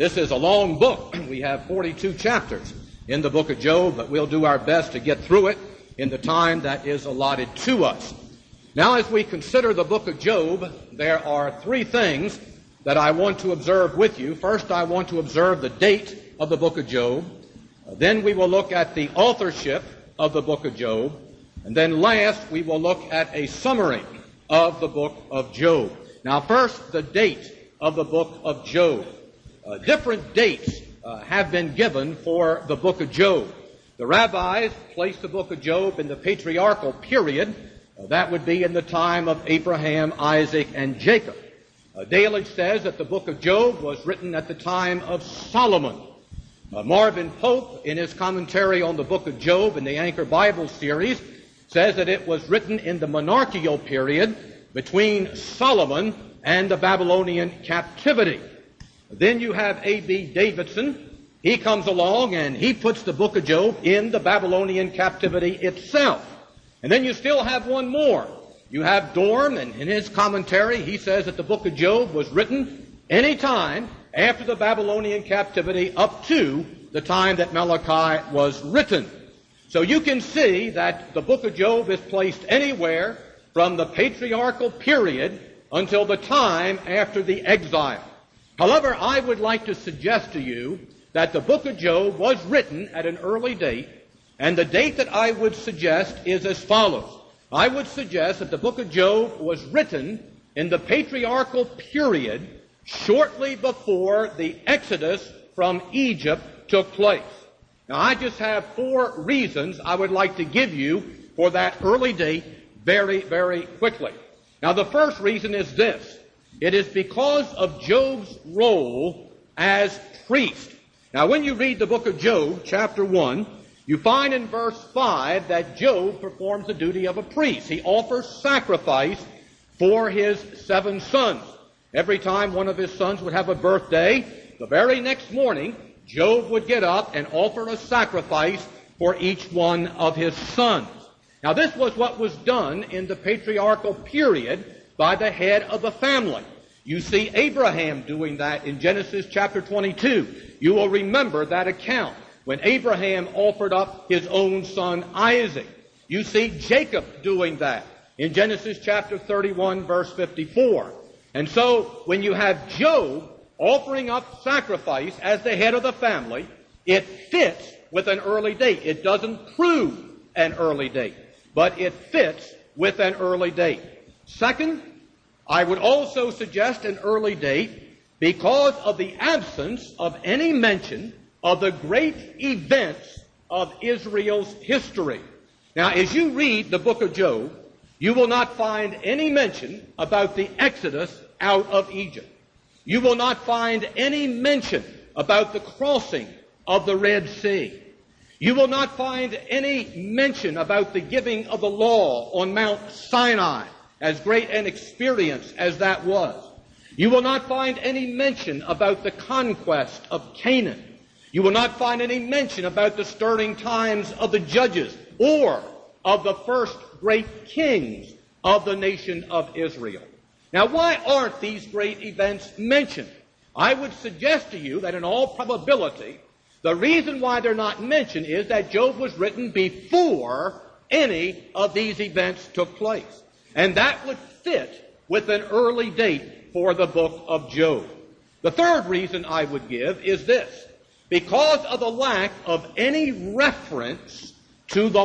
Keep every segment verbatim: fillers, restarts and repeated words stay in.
This is a long book. We have forty-two chapters in the book of Job, but we'll do our best to get through it in the time that is allotted to us. Now, as we consider the book of Job, there are three things that I want to observe with you. First, I want to observe the date of the book of Job. Then we will look at the authorship of the book of Job. And then last, we will look at a summary of the book of Job. Now, first, the date of the book of Job. Uh, different dates uh, have been given for the book of Job. The rabbis place the book of Job in the patriarchal period. Uh, that would be in the time of Abraham, Isaac, and Jacob. Uh, Delitzsch says that the book of Job was written at the time of Solomon. Uh, Marvin Pope, in his commentary on the book of Job in the Anchor Bible series, says that it was written in the monarchical period between Solomon and the Babylonian captivity. Then you have A B Davidson. He comes along and he puts the book of Job in the Babylonian captivity itself. And then you still have one more. You have Dorm, and in his commentary, he says that the book of Job was written any time after the Babylonian captivity up to the time that Malachi was written. So you can see that the book of Job is placed anywhere from the patriarchal period until the time after the exile. However, I would like to suggest to you that the book of Job was written at an early date, and the date that I would suggest is as follows. I would suggest that the book of Job was written in the patriarchal period shortly before the Exodus from Egypt took place. Now, I just have four reasons I would like to give you for that early date very, very quickly. Now, the first reason is this. It is because of Job's role as priest. Now, when you read the book of Job, chapter one, you find in verse five that Job performs the duty of a priest. He offers sacrifice for his seven sons. Every time one of his sons would have a birthday, the very next morning, Job would get up and offer a sacrifice for each one of his sons. Now, this was what was done in the patriarchal period by the head of the family. You see Abraham doing that in Genesis chapter twenty-two. You will remember that account when Abraham offered up his own son Isaac. You see Jacob doing that in Genesis chapter thirty-one, verse fifty-four. And so when you have Job offering up sacrifice as the head of the family, it fits with an early date. It doesn't prove an early date, but it fits with an early date. Second, I would also suggest an early date because of the absence of any mention of the great events of Israel's history. Now, as you read the book of Job, you will not find any mention about the Exodus out of Egypt. You will not find any mention about the crossing of the Red Sea. You will not find any mention about the giving of the law on Mount Sinai, as great an experience as that was. You will not find any mention about the conquest of Canaan. You will not find any mention about the stirring times of the judges or of the first great kings of the nation of Israel. Now, why aren't these great events mentioned? I would suggest to you that in all probability, the reason why they're not mentioned is that Job was written before any of these events took place. And that would fit with an early date for the book of Job. The third reason I would give is this. Because of the lack of any reference to the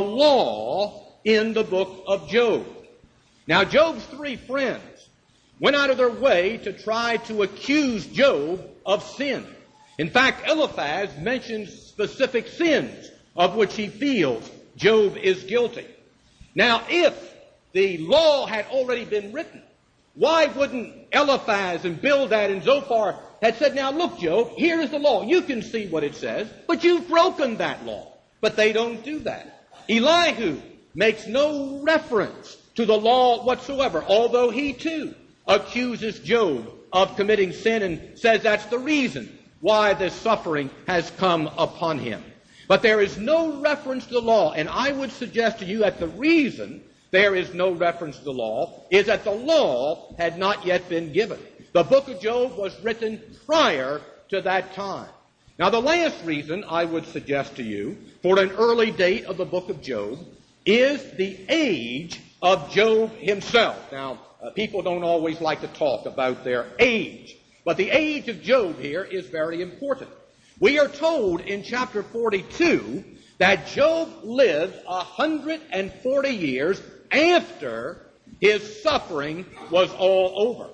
law in the book of Job. Now, Job's three friends went out of their way to try to accuse Job of sin. In fact, Eliphaz mentions specific sins of which he feels Job is guilty. Now, if the law had already been written, why wouldn't Eliphaz and Bildad and Zophar had said, now look, Job, here is the law. You can see what it says, but you've broken that law. But they don't do that. Elihu makes no reference to the law whatsoever, although he too accuses Job of committing sin and says that's the reason why this suffering has come upon him. But there is no reference to the law, and I would suggest to you that the reason there is no reference to the law is that the law had not yet been given. The book of Job was written prior to that time. Now, the last reason I would suggest to you for an early date of the book of Job is the age of Job himself. Now, uh, people don't always like to talk about their age, but the age of Job here is very important. We are told in chapter forty-two that Job lived one hundred forty years after his suffering was all over.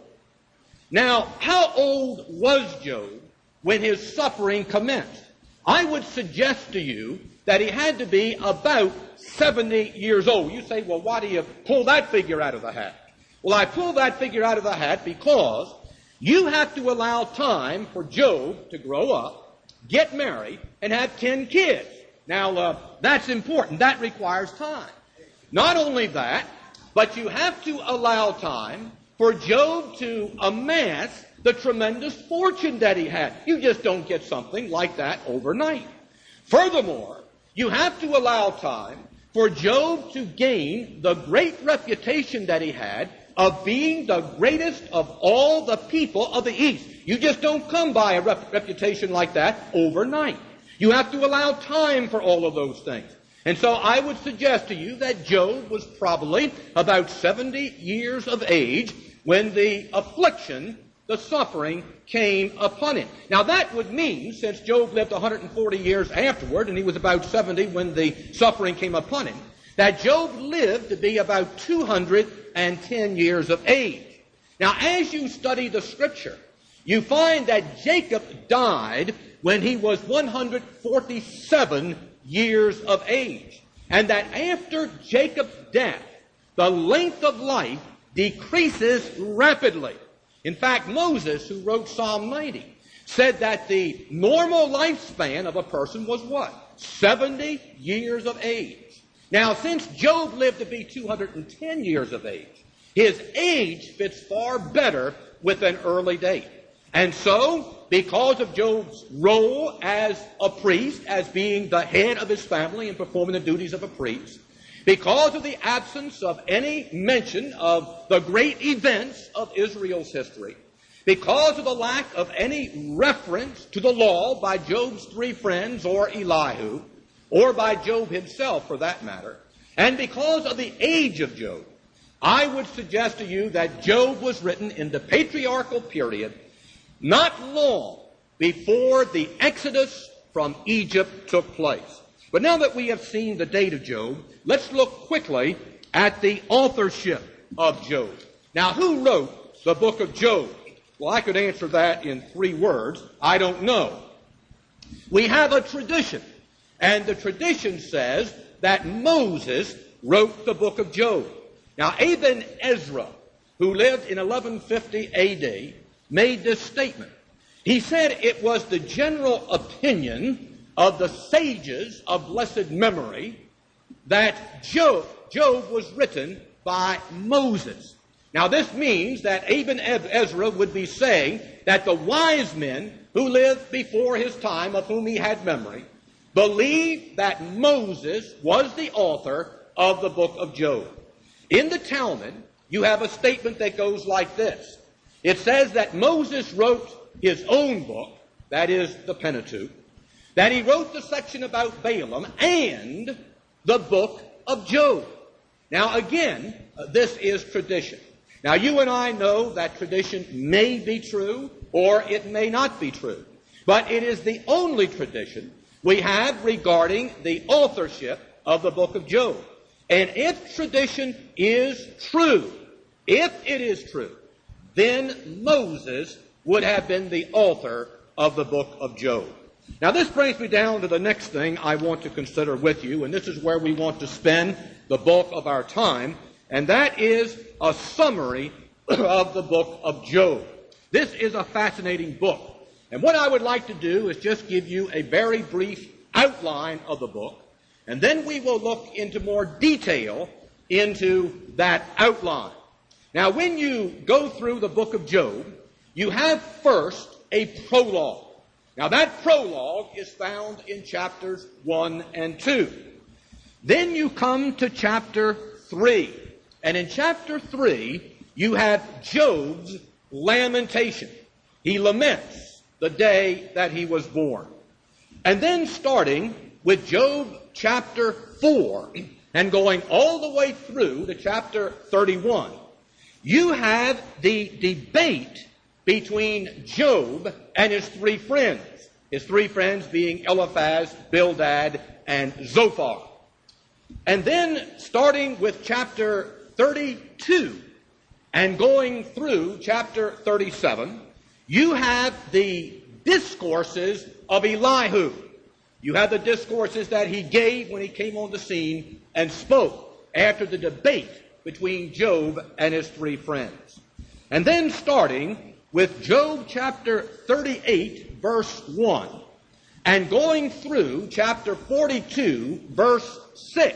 Now, how old was Job when his suffering commenced? I would suggest to you that he had to be about seventy years old. You say, well, why do you pull that figure out of the hat? Well, I pull that figure out of the hat because you have to allow time for Job to grow up, get married, and have ten kids. Now, uh, that's important. That requires time. Not only that, but you have to allow time for Job to amass the tremendous fortune that he had. You just don't get something like that overnight. Furthermore, you have to allow time for Job to gain the great reputation that he had of being the greatest of all the people of the East. You just don't come by a rep- reputation like that overnight. You have to allow time for all of those things. And so I would suggest to you that Job was probably about seventy years of age when the affliction, the suffering, came upon him. Now that would mean, since Job lived one hundred forty years afterward, and he was about seventy when the suffering came upon him, that Job lived to be about two hundred ten years of age. Now as you study the Scripture, you find that Jacob died when he was one hundred forty-seven years of age, and that after Jacob's death, the length of life decreases rapidly. In fact, Moses, who wrote Psalm ninety, said that the normal lifespan of a person was what? seventy years of age. Now, since Job lived to be two hundred ten years of age, his age fits far better with an early date. And so, because of Job's role as a priest, as being the head of his family and performing the duties of a priest, because of the absence of any mention of the great events of Israel's history, because of the lack of any reference to the law by Job's three friends or Elihu, or by Job himself for that matter, and because of the age of Job, I would suggest to you that Job was written in the patriarchal period not long before the Exodus from Egypt took place. But now that we have seen the date of Job, let's look quickly at the authorship of Job. Now, who wrote the book of Job? Well, I could answer that in three words. I don't know. We have a tradition, and the tradition says that Moses wrote the book of Job. Now, Ibn Ezra, who lived in eleven fifty A D, made this statement. He said it was the general opinion of the sages of blessed memory that Job, Job was written by Moses. Now this means that Ibn Ezra would be saying that the wise men who lived before his time, of whom he had memory, believed that Moses was the author of the book of Job. In the Talmud, you have a statement that goes like this. It says that Moses wrote his own book, that is the Pentateuch, that he wrote the section about Balaam and the book of Job. Now again, uh, this is tradition. Now you and I know that tradition may be true or it may not be true. But it is the only tradition we have regarding the authorship of the book of Job. And if tradition is true, if it is true, then Moses would have been the author of the book of Job. Now this brings me down to the next thing I want to consider with you, and this is where we want to spend the bulk of our time, and that is a summary of the book of Job. This is a fascinating book, and what I would like to do is just give you a very brief outline of the book, and then we will look into more detail into that outline. Now, when you go through the book of Job, you have first a prologue. Now, that prologue is found in chapters one and two. Then you come to chapter three. And in chapter three, you have Job's lamentation. He laments the day that he was born. And then starting with Job chapter four and going all the way through to chapter thirty-one, you have the debate between Job and his three friends, his three friends being Eliphaz, Bildad, and Zophar. And then starting with chapter thirty-two and going through chapter thirty-seven, you have the discourses of Elihu. You have the discourses that he gave when he came on the scene and spoke after the debate between Job and his three friends. And then starting with Job chapter thirty-eight, verse one, and going through chapter forty-two, verse six,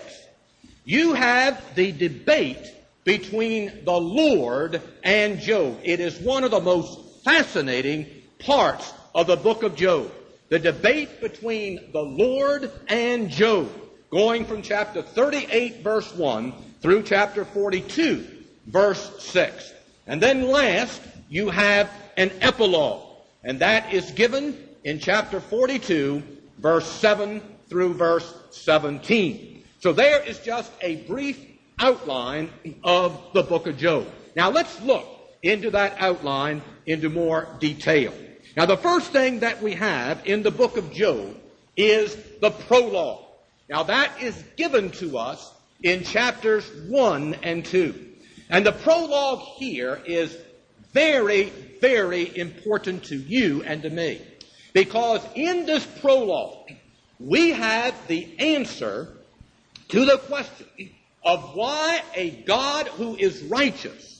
you have the debate between the Lord and Job. It is one of the most fascinating parts of the book of Job. The debate between the Lord and Job, going from chapter thirty-eight, verse one, through chapter forty-two, verse six. And then last, you have an epilogue, and that is given in chapter forty-two, verse seven through verse seventeen. So there is just a brief outline of the book of Job. Now let's look into that outline into more detail. Now the first thing that we have in the book of Job is the prologue. Now that is given to us in chapters one and two. And the prologue here is very, very important to you and to me. Because in this prologue, we have the answer to the question of why a God who is righteous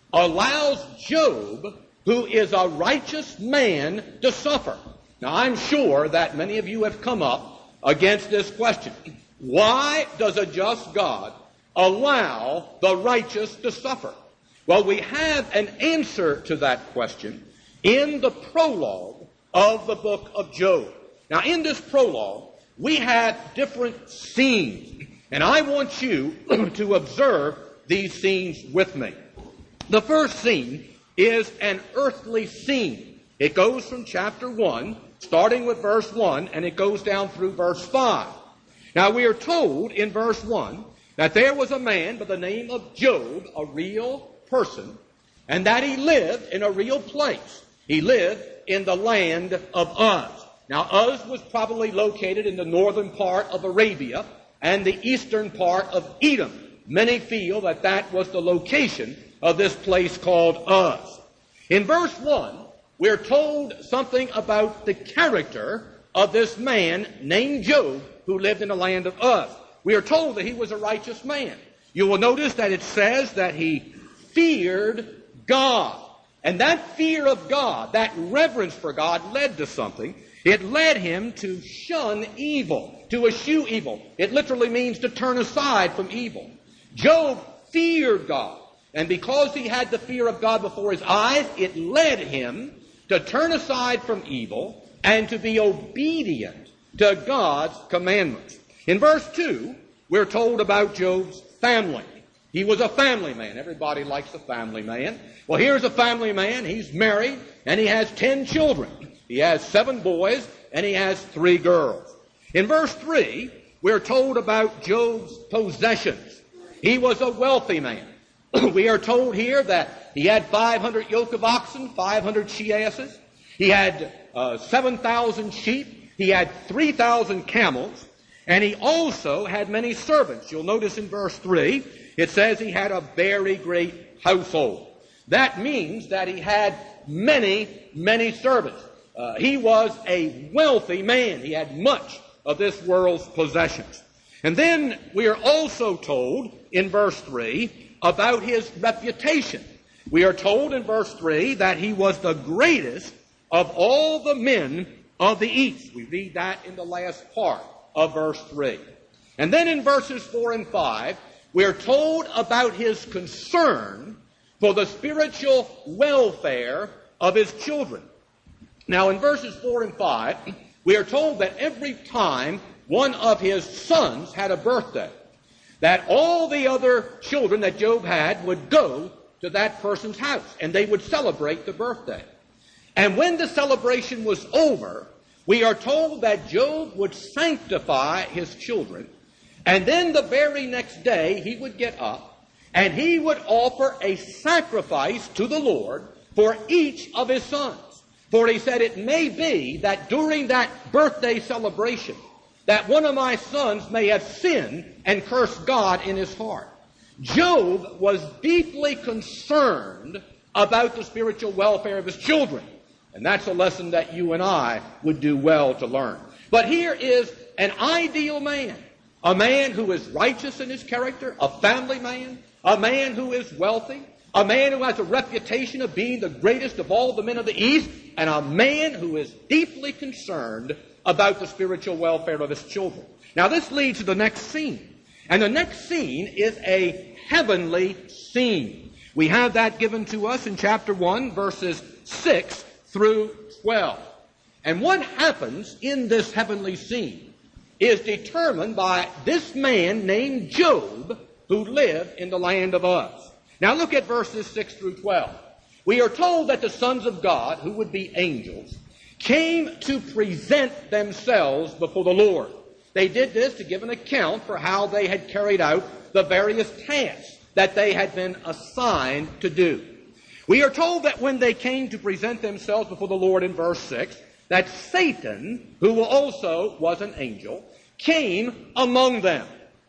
allows Job, who is a righteous man, to suffer. Now, I'm sure that many of you have come up against this question. Why does a just God allow the righteous to suffer? Well, we have an answer to that question in the prologue of the book of Job. Now, in this prologue, we have different scenes, and I want you to observe these scenes with me. The first scene is an earthly scene. It goes from chapter one, starting with verse one, and it goes down through verse five. Now, we are told in verse one that there was a man by the name of Job, a real person, and that he lived in a real place. He lived in the land of Uz. Now, Uz was probably located in the northern part of Arabia and the eastern part of Edom. Many feel that that was the location of this place called Uz. In verse one, we're told something about the character of this man named Job who lived in the land of Uz. We are told that he was a righteous man. You will notice that it says that he feared God. And that fear of God, that reverence for God, led to something. It led him to shun evil, to eschew evil. It literally means to turn aside from evil. Job feared God. And because he had the fear of God before his eyes, it led him to turn aside from evil and to be obedient to God's commandments. In verse two, we're told about Job's family. He was a family man. Everybody likes a family man. Well, here's a family man. He's married, and he has ten children. He has seven boys, and he has three girls. In verse three, we're told about Job's possessions. He was a wealthy man. We are told here that he had five hundred yoke of oxen, five hundred she-asses. He had uh, seven thousand sheep. He had three thousand camels. And he also had many servants. You'll notice in verse three, it says he had a very great household. That means that he had many, many servants. Uh, he was a wealthy man. He had much of this world's possessions. And then we are also told in verse three about his reputation. We are told in verse three that he was the greatest of all the men of the East. We read that in the last part of verse three. And then in verses four and five, we are told about his concern for the spiritual welfare of his children. Now in verses four and five, we are told that every time one of his sons had a birthday, that all the other children that Job had would go to that person's house, and they would celebrate the birthday. And when the celebration was over, we are told that Job would sanctify his children, and then the very next day he would get up and he would offer a sacrifice to the Lord for each of his sons. For he said, it may be that during that birthday celebration that one of my sons may have sinned and cursed God in his heart. Job was deeply concerned about the spiritual welfare of his children. And that's a lesson that you and I would do well to learn. But here is an ideal man, a man who is righteous in his character, a family man, a man who is wealthy, a man who has a reputation of being the greatest of all the men of the East, and a man who is deeply concerned about the spiritual welfare of his children. Now this leads to the next scene. And the next scene is a heavenly scene. We have that given to us in chapter one, verses six through twelve. And what happens in this heavenly scene is determined by this man named Job who lived in the land of Uz. Now look at verses six through twelve. We are told that the sons of God, who would be angels, came to present themselves before the Lord. They did this to give an account for how they had carried out the various tasks that they had been assigned to do. We are told that when they came to present themselves before the Lord in verse six, that Satan, who also was an angel, came among them.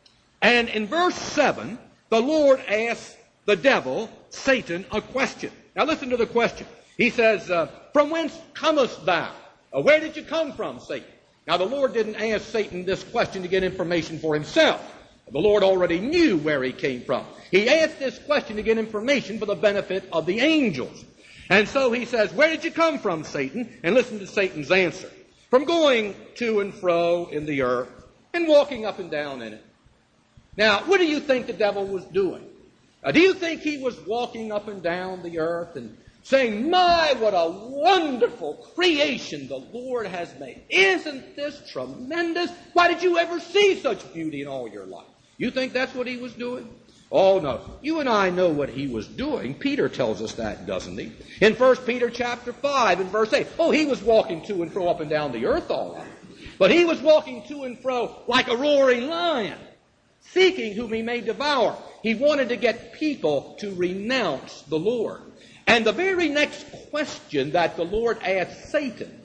And in verse seven, the Lord asked the devil, Satan, a question. Now listen to the question. He says, uh, from whence comest thou? Uh, where did you come from, Satan? Now the Lord didn't ask Satan this question to get information for himself. The Lord already knew where he came from. He asked this question to get information for the benefit of the angels. And so he says, where did you come from, Satan? And listen to Satan's answer. From going to and fro in the earth and walking up and down in it. Now, what do you think the devil was doing? Uh, do you think he was walking up and down the earth and saying, my, what a wonderful creation the Lord has made. Isn't this tremendous? Why did you ever see such beauty in all your life? You think that's what he was doing? Oh, no. You and I know what he was doing. Peter tells us that, doesn't he? In First Peter chapter five and verse eight. Oh, he was walking to and fro up and down the earth all right. But he was walking to and fro like a roaring lion, seeking whom he may devour. He wanted to get people to renounce the Lord. And the very next question that the Lord asked Satan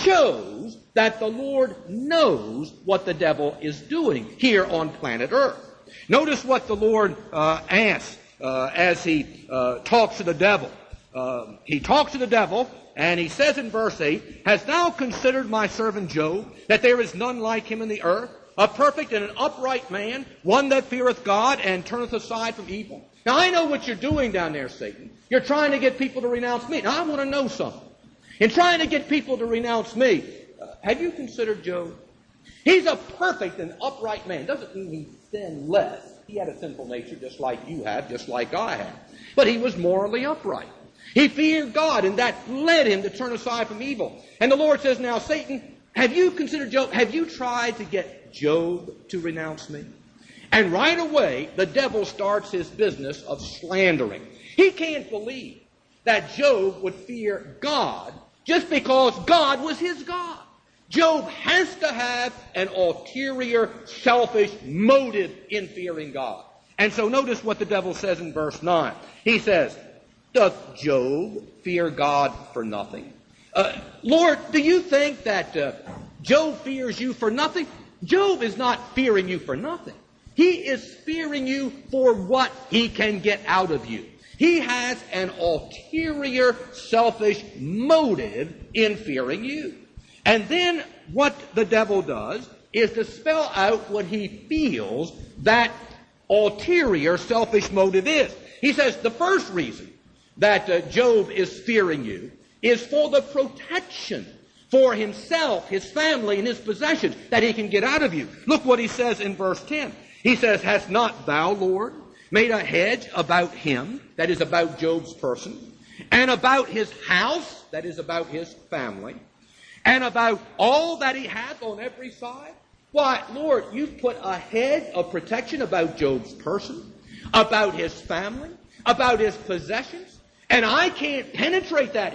shows that the Lord knows what the devil is doing here on planet Earth. Notice what the Lord uh, asks uh, as he uh, talks to the devil. Uh, he talks to the devil, and he says in verse eight, hast thou considered my servant Job, that there is none like him in the earth, a perfect and an upright man, one that feareth God and turneth aside from evil? Now, I know what you're doing down there, Satan. You're trying to get people to renounce me. Now, I want to know something. In trying to get people to renounce me, uh, have you considered Job? He's a perfect and upright man. Doesn't mean he sinned less. He had a sinful nature just like you have, just like I have. But he was morally upright. He feared God, and that led him to turn aside from evil. And the Lord says, now, Satan, have you considered Job? Have you tried to get Job to renounce me? And right away, the devil starts his business of slandering. He can't believe that Job would fear God just because God was his God. Job has to have an ulterior, selfish motive in fearing God. And so notice what the devil says in verse nine. He says, doth Job fear God for nothing? Uh, Lord, do you think that uh, Job fears you for nothing? Job is not fearing you for nothing. He is fearing you for what he can get out of you. He has an ulterior, selfish motive in fearing you. And then what the devil does is to spell out what he feels that ulterior, selfish motive is. He says the first reason that uh, Job is fearing you is for the protection for himself, his family, and his possessions that he can get out of you. Look what he says in verse ten. He says, hast not thou, Lord, made a hedge about him, that is about Job's person, and about his house, that is about his family, and about all that he hath on every side? Why, Lord, you've put a hedge of protection about Job's person, about his family, about his possessions, and I can't penetrate that hedge.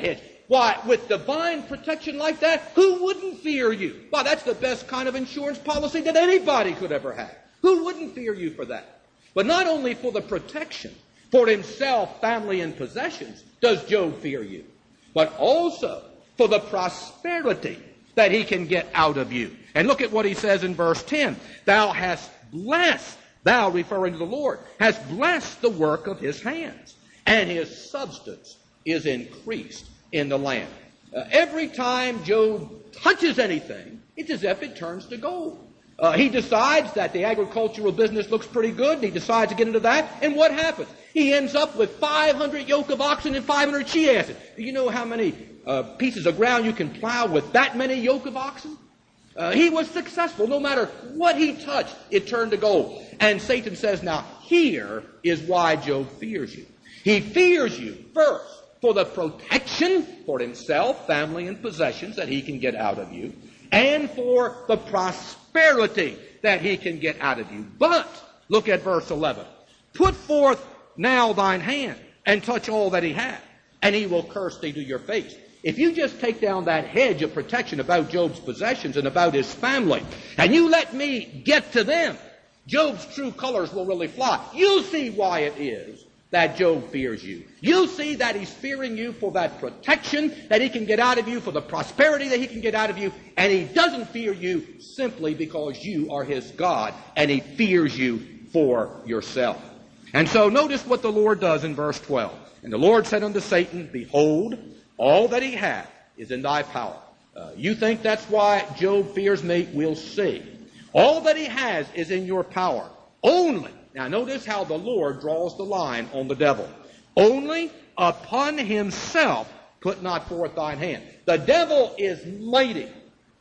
Why, with divine protection like that, who wouldn't fear you? Why, that's the best kind of insurance policy that anybody could ever have. Who wouldn't fear you for that? But not only for the protection, for himself, family, and possessions does Job fear you, but also for the prosperity that he can get out of you. And look at what he says in verse ten. Thou hast blessed, thou referring to the Lord, hast blessed the work of his hands, and his substance is increased in the land. Uh, every time Job touches anything, it's as if it turns to gold. Uh, he decides that the agricultural business looks pretty good, and he decides to get into that, and what happens? He ends up with five hundred yoke of oxen and five hundred she-asses. Do you know how many uh, pieces of ground you can plow with that many yoke of oxen? Uh, he was successful. No matter what he touched, it turned to gold. And Satan says, now, here is why Job fears you. He fears you, first, for the protection for himself, family, and possessions that he can get out of you, and for the prosperity that he can get out of you. But, look at verse eleven. Put forth now thine hand, and touch all that he hath, and he will curse thee to your face. If you just take down that hedge of protection about Job's possessions and about his family, and you let me get to them, Job's true colors will really fly. You'll see why it is that Job fears you. You'll see that he's fearing you for that protection that he can get out of you, for the prosperity that he can get out of you, and he doesn't fear you simply because you are his God, and he fears you for yourself. And so notice what the Lord does in verse twelve. And the Lord said unto Satan, behold, all that he hath is in thy power. Uh, you think that's why Job fears me? We'll see. All that he has is in your power. Only, now notice how the Lord draws the line on the devil. Only upon himself put not forth thine hand. The devil is mighty,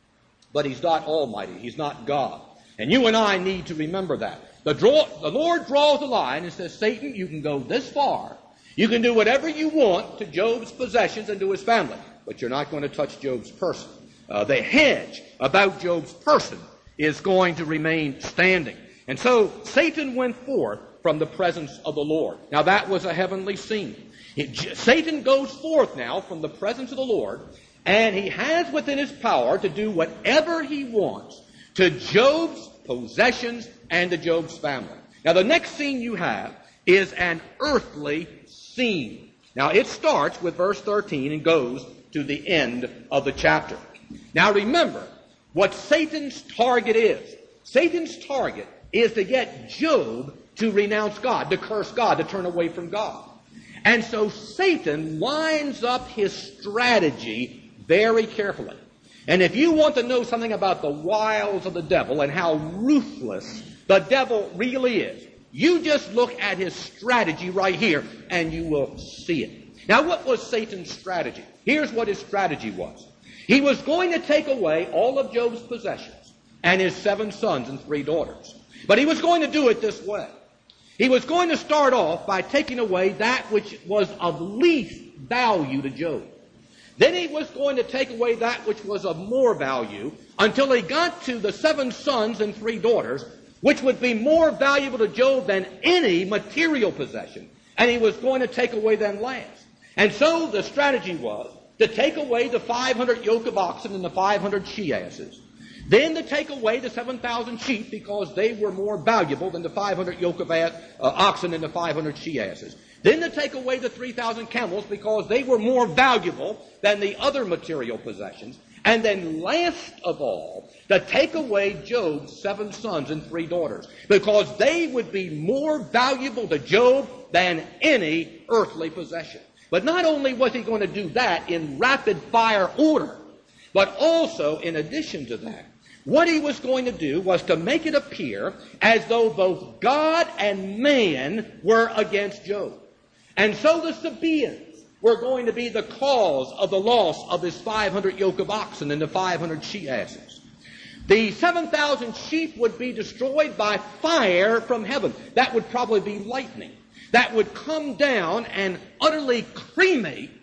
but he's not almighty. He's not God. And you and I need to remember that. The, draw, the Lord draws the line and says, Satan, you can go this far. You can do whatever you want to Job's possessions and to his family, but you're not going to touch Job's person. Uh, the hedge about Job's person is going to remain standing. And so Satan went forth from the presence of the Lord. Now that was a heavenly scene. It, Satan goes forth now from the presence of the Lord, and he has within his power to do whatever he wants to Job's possessions and to Job's family. Now the next scene you have is an earthly scene. Now it starts with verse thirteen and goes to the end of the chapter. Now remember what Satan's target is. Satan's target is to get Job to renounce God, to curse God, to turn away from God. And so Satan lines up his strategy very carefully. And if you want to know something about the wiles of the devil and how ruthless the devil really is, you just look at his strategy right here and you will see it. Now what was Satan's strategy? Here's what his strategy was. He was going to take away all of Job's possessions and his seven sons and three daughters. But he was going to do it this way. He was going to start off by taking away that which was of least value to Job. Then he was going to take away that which was of more value until he got to the seven sons and three daughters, which would be more valuable to Job than any material possession. And he was going to take away them last. And so the strategy was to take away the five hundred yoke of oxen and the five hundred she-asses. Then to take away the seven thousand sheep because they were more valuable than the five hundred yoke of uh, oxen and the five hundred she-asses. Then to take away the three thousand camels because they were more valuable than the other material possessions. And then last of all, to take away Job's seven sons and three daughters because they would be more valuable to Job than any earthly possession. But not only was he going to do that in rapid fire order, but also in addition to that, what he was going to do was to make it appear as though both God and man were against Job. And so the Sabaeans were going to be the cause of the loss of his five hundred yoke of oxen and the five hundred she-asses. The seven thousand sheep would be destroyed by fire from heaven. That would probably be lightning. That would come down and utterly cremate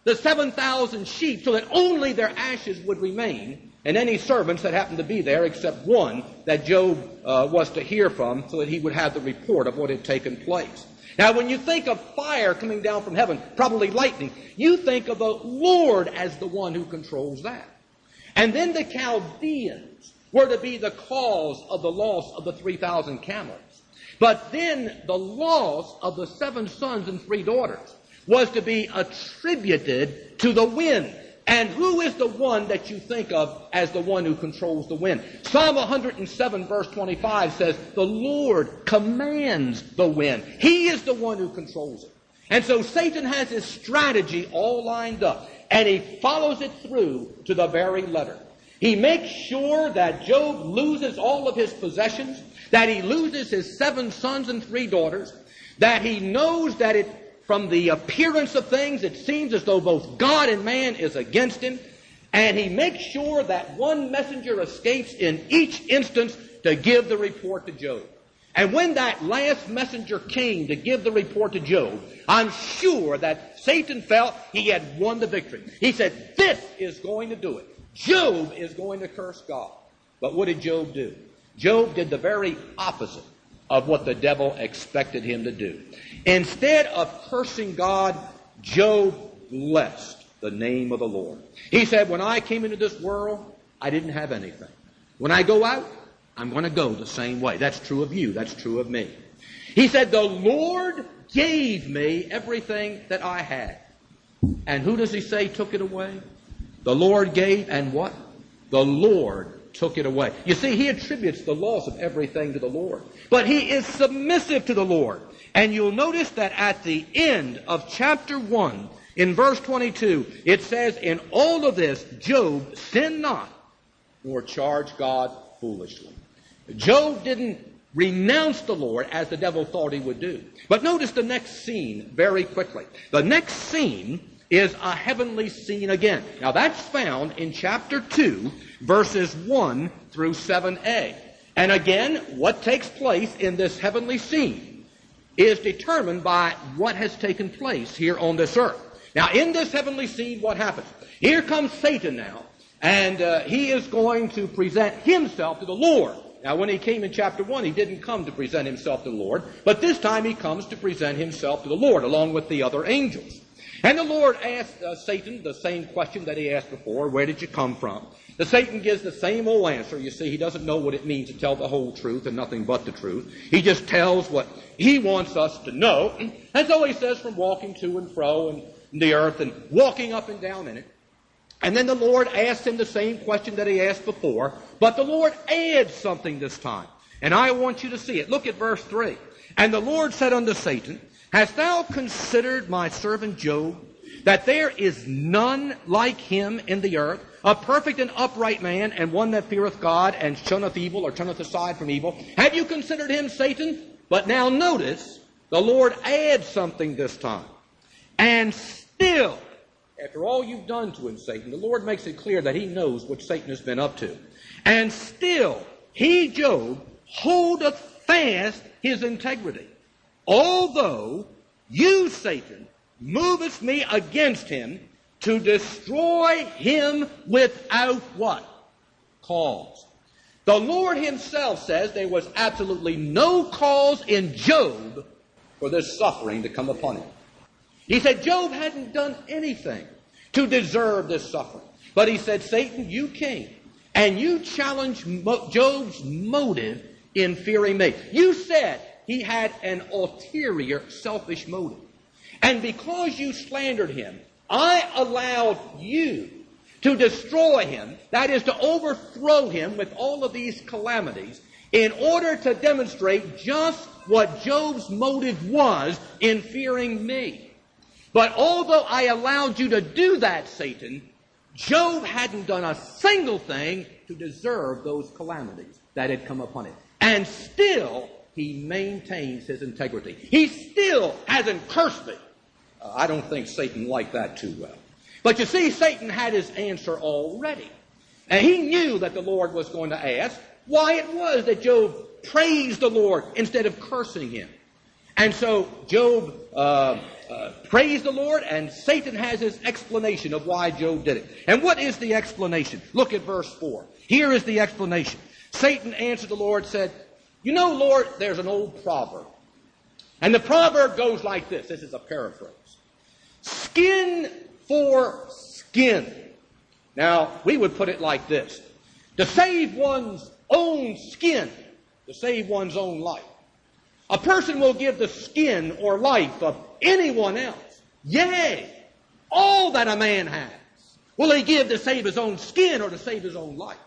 the seven thousand sheep so that only their ashes would remain, and any servants that happened to be there except one that Job uh, was to hear from so that he would have the report of what had taken place. Now, when you think of fire coming down from heaven, probably lightning, you think of the Lord as the one who controls that. And then the Chaldeans were to be the cause of the loss of the three thousand camels. But then the loss of the seven sons and three daughters was to be attributed to the wind. And who is the one that you think of as the one who controls the wind? Psalm one hundred seven verse twenty-five says, the Lord commands the wind. He is the one who controls it. And so Satan has his strategy all lined up, and he follows it through to the very letter. He makes sure that Job loses all of his possessions, that he loses his seven sons and three daughters, that he knows that it from the appearance of things, it seems as though both God and man is against him. And he makes sure that one messenger escapes in each instance to give the report to Job. And when that last messenger came to give the report to Job, I'm sure that Satan felt he had won the victory. He said, this is going to do it. Job is going to curse God. But what did Job do? Job did the very opposite of what the devil expected him to do. Instead of cursing God, Job blessed the name of the Lord. He said, when I came into this world, I didn't have anything. When I go out, I'm going to go the same way. That's true of you. That's true of me. He said, the Lord gave me everything that I had. And who does he say took it away? The Lord gave, and what? The Lord took it away. You see, he attributes the loss of everything to the Lord. But he is submissive to the Lord. And you'll notice that at the end of chapter one, in verse twenty-two, it says, in all of this, Job sinned not, nor charged God foolishly. Job didn't renounce the Lord as the devil thought he would do. But notice the next scene very quickly. The next scene is a heavenly scene again. Now that's found in chapter two, verses one through seven a. And again, what takes place in this heavenly scene is determined by what has taken place here on this earth. Now in this heavenly scene, what happens? Here comes Satan now, and uh, he is going to present himself to the Lord. Now when he came in chapter one, he didn't come to present himself to the Lord, but this time he comes to present himself to the Lord along with the other angels. And the Lord asked uh, Satan the same question that he asked before, where did you come from? The Satan gives the same old answer. You see, he doesn't know what it means to tell the whole truth and nothing but the truth. He just tells what he wants us to know. And so he says from walking to and fro in the earth and walking up and down in it. And then the Lord asks him the same question that he asked before, but the Lord adds something this time. And I want you to see it. Look at verse three. And the Lord said unto Satan, hast thou considered my servant Job, that there is none like him in the earth, a perfect and upright man, and one that feareth God, and shunneth evil, or turneth aside from evil? Have you considered him, Satan? But now notice, the Lord adds something this time. And still, after all you've done to him, Satan, the Lord makes it clear that he knows what Satan has been up to. And still, he, Job, holdeth fast his integrity. Although you, Satan, movest me against him to destroy him without what? Cause. The Lord himself says there was absolutely no cause in Job for this suffering to come upon him. He said Job hadn't done anything to deserve this suffering. But he said, Satan, you came and you challenged Mo- Job's motive in fearing me. You said he had an ulterior, selfish motive. And because you slandered him, I allowed you to destroy him, that is to overthrow him with all of these calamities, in order to demonstrate just what Job's motive was in fearing me. But although I allowed you to do that, Satan, Job hadn't done a single thing to deserve those calamities that had come upon him. And still, he maintains his integrity. He still hasn't cursed me. Uh, I don't think Satan liked that too well. But you see, Satan had his answer already. And he knew that the Lord was going to ask why it was that Job praised the Lord instead of cursing him. And so Job uh, uh, praised the Lord, and Satan has his explanation of why Job did it. And what is the explanation? Look at verse four. Here is the explanation. Satan answered the Lord, said, "You know, Lord, there's an old proverb. And the proverb goes like this." This is a paraphrase. "Skin for skin." Now, we would put it like this. To save one's own skin, to save one's own life. A person will give the skin or life of anyone else. Yea, all that a man has will he give to save his own skin or to save his own life.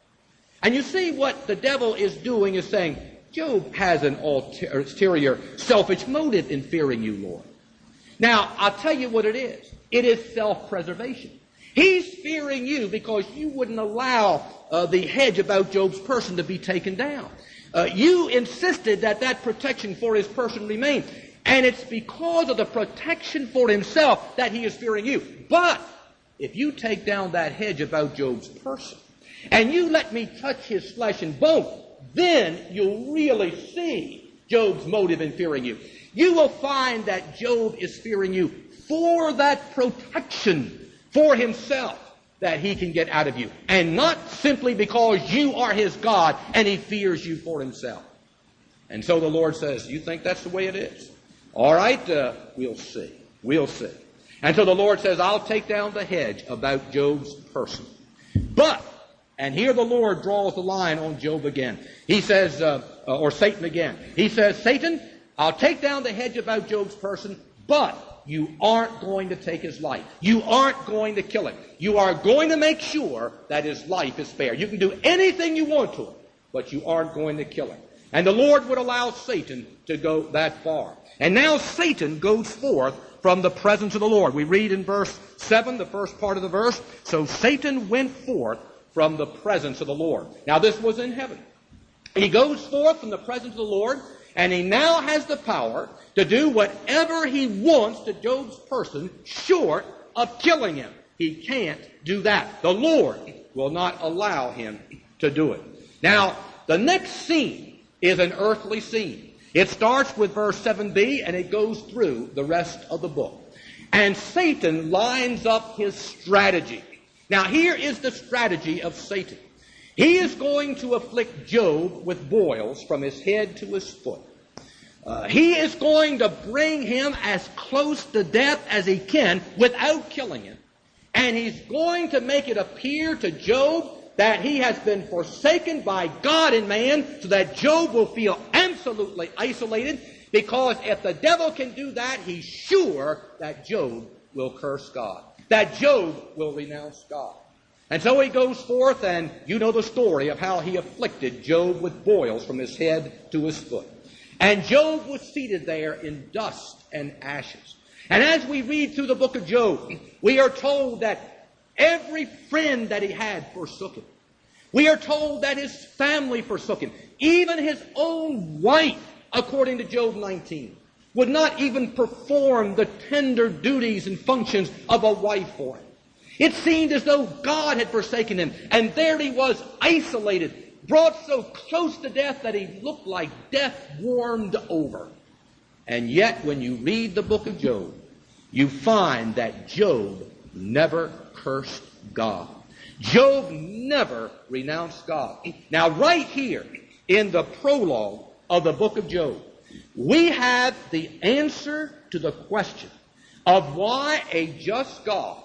And you see what the devil is doing is saying, Job has an ulterior selfish motive in fearing you, Lord. Now, I'll tell you what it is. It is self-preservation. He's fearing you because you wouldn't allow uh, the hedge about Job's person to be taken down. Uh, you insisted that that protection for his person remained. And it's because of the protection for himself that he is fearing you. But if you take down that hedge about Job's person, and you let me touch his flesh and bone, then you'll really see Job's motive in fearing you. You will find that Job is fearing you for that protection for himself that he can get out of you, and not simply because you are his God and he fears you for himself. And so the Lord says, you think that's the way it is? All right, uh, we'll see. We'll see. And so the Lord says, I'll take down the hedge about Job's person. But, and here the Lord draws the line on Job again. He says, uh, uh, or Satan again. He says, Satan, I'll take down the hedge about Job's person, but you aren't going to take his life. You aren't going to kill him. You are going to make sure that his life is spared. You can do anything you want to him, but you aren't going to kill him. And the Lord would allow Satan to go that far. And now Satan goes forth from the presence of the Lord. We read in verse seven, the first part of the verse, so Satan went forth from the presence of the Lord. Now this was in heaven. He goes forth from the presence of the Lord, and he now has the power to do whatever he wants to Job's person, short of killing him. He can't do that. The Lord will not allow him to do it. Now, the next scene is an earthly scene. It starts with verse seven b, and it goes through the rest of the book. And Satan lines up his strategy. Now, here is the strategy of Satan. He is going to afflict Job with boils from his head to his foot. Uh, he is going to bring him as close to death as he can without killing him. And he's going to make it appear to Job that he has been forsaken by God and man, so that Job will feel absolutely isolated, because if the devil can do that, he's sure that Job will curse God, that Job will renounce God. And so he goes forth, and you know the story of how he afflicted Job with boils from his head to his foot. And Job was seated there in dust and ashes. And as we read through the book of Job, we are told that every friend that he had forsook him. We are told that his family forsook him. Even his own wife, according to Job nineteen, would not even perform the tender duties and functions of a wife for him. It seemed as though God had forsaken him, and there he was, isolated, brought so close to death that he looked like death warmed over. And yet, when you read the book of Job, you find that Job never cursed God. Job never renounced God. Now, right here in the prologue of the book of Job, we have the answer to the question of why a just God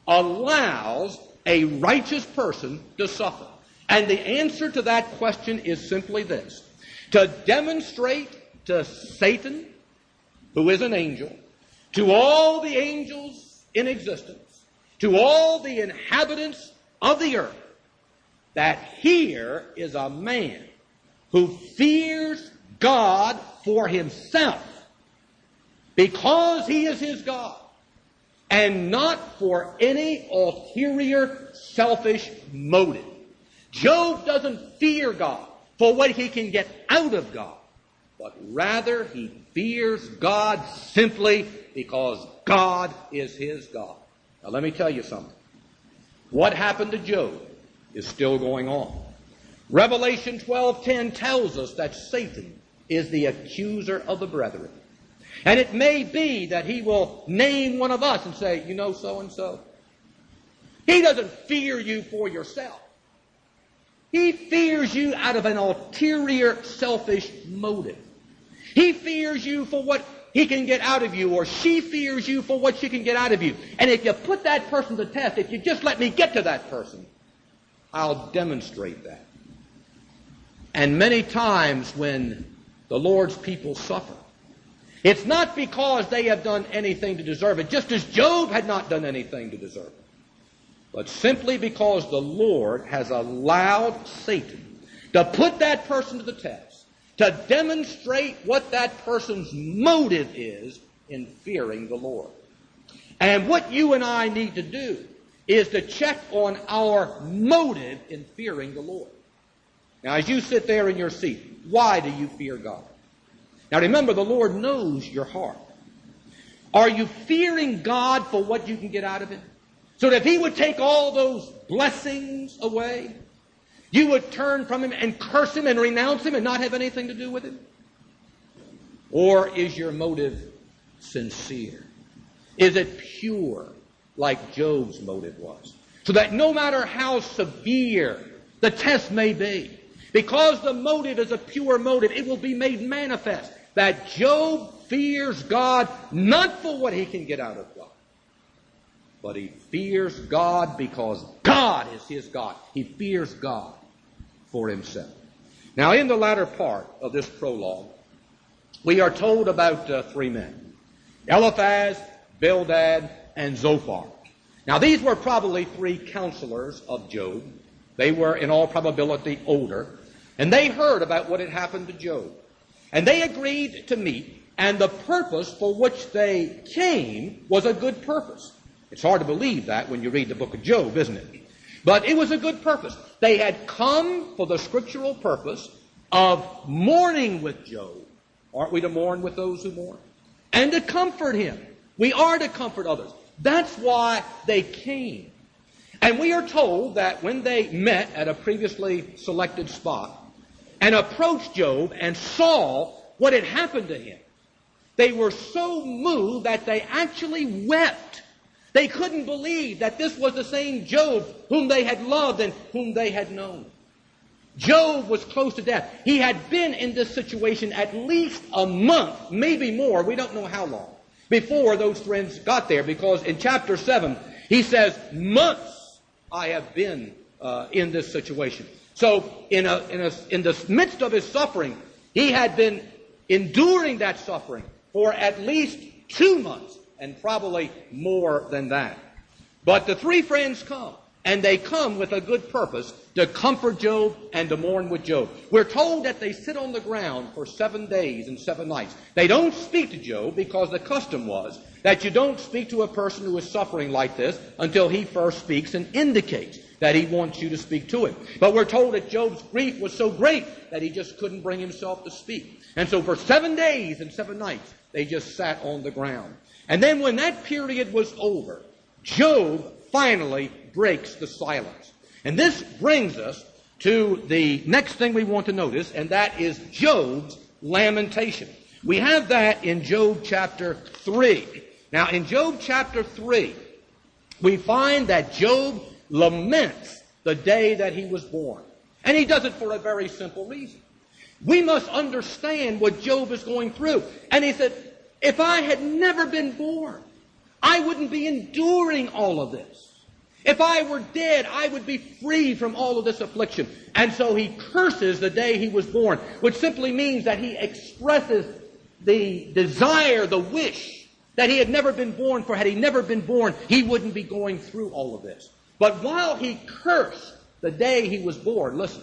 allows a righteous person to suffer. And the answer to that question is simply this: to demonstrate to Satan, who is an angel, to all the angels in existence, to all the inhabitants of the earth, that here is a man who fears God for himself because he is his God, and not for any ulterior selfish motive. Job doesn't fear God for what he can get out of God, but rather he fears God simply because God is his God. Now let me tell you something. What happened to Job is still going on. Revelation twelve ten tells us that Satan is the accuser of the brethren. And it may be that he will name one of us and say, you know so-and-so. He doesn't fear you for yourself. He fears you out of an ulterior, selfish motive. He fears you for what he can get out of you, or she fears you for what she can get out of you. And if you put that person to the test, if you just let me get to that person, I'll demonstrate that. And many times when the Lord's people suffer, it's not because they have done anything to deserve it, just as Job had not done anything to deserve it, but simply because the Lord has allowed Satan to put that person to the test, to demonstrate what that person's motive is in fearing the Lord. And what you and I need to do is to check on our motive in fearing the Lord. Now, as you sit there in your seat, why do you fear God? Now, remember, the Lord knows your heart. Are you fearing God for what you can get out of it? So that if He would take all those blessings away, you would turn from Him and curse Him and renounce Him and not have anything to do with Him? Or is your motive sincere? Is it pure, like Job's motive was? So that no matter how severe the test may be, because the motive is a pure motive, it will be made manifest that Job fears God not for what he can get out of God, but he fears God because God is his God. He fears God for himself. Now, in the latter part of this prologue, we are told about uh, three men: Eliphaz, Bildad, and Zophar. Now, these were probably three counselors of Job. They were, in all probability, older. And they heard about what had happened to Job. And they agreed to meet, and the purpose for which they came was a good purpose. It's hard to believe that when you read the book of Job, isn't it? But it was a good purpose. They had come for the scriptural purpose of mourning with Job. Aren't we to mourn with those who mourn? And to comfort him. We are to comfort others. That's why they came. And we are told that when they met at a previously selected spot and approached Job and saw what had happened to him, they were so moved that they actually wept. They couldn't believe that this was the same Job whom they had loved and whom they had known. Job was close to death. He had been in this situation at least a month, maybe more, we don't know how long, before those friends got there, because in chapter seven, he says, months I have been uh, in this situation. So in, a, in, a, in the midst of his suffering, he had been enduring that suffering for at least two months, and probably more than that. But the three friends come, and they come with a good purpose to comfort Job and to mourn with Job. We're told that they sit on the ground for seven days and seven nights. They don't speak to Job because the custom was that you don't speak to a person who is suffering like this until he first speaks and indicates that he wants you to speak to him. But we're told that Job's grief was so great that he just couldn't bring himself to speak. And so for seven days and seven nights, they just sat on the ground. And then when that period was over, Job finally breaks the silence. And this brings us to the next thing we want to notice, and that is Job's lamentation. We have that in Job chapter three. Now, in Job chapter three, we find that Job laments the day that he was born. And he does it for a very simple reason. We must understand what Job is going through. And he said, if I had never been born, I wouldn't be enduring all of this. If I were dead, I would be free from all of this affliction. And so he curses the day he was born, which simply means that he expresses the desire, the wish that he had never been born, for had he never been born, he wouldn't be going through all of this. But while he cursed the day he was born, listen,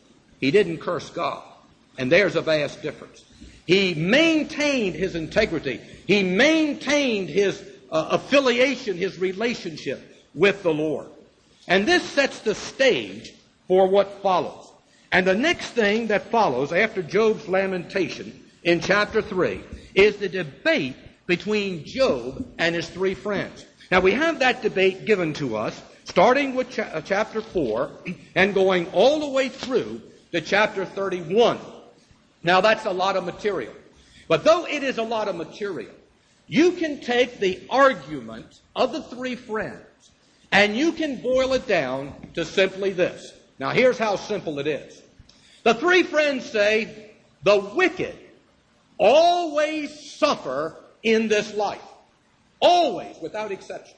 he didn't curse God. And there's a vast difference. He maintained his integrity. He maintained his uh, affiliation, his relationship with the Lord. And this sets the stage for what follows. And the next thing that follows after Job's lamentation in chapter three is the debate between Job and his three friends. Now, we have that debate given to us starting with cha- chapter four and going all the way through to chapter thirty-one. Now, that's a lot of material. But though it is a lot of material, you can take the argument of the three friends and you can boil it down to simply this. Now here's how simple it is. The three friends say, the wicked always suffer in this life. Always, without exception.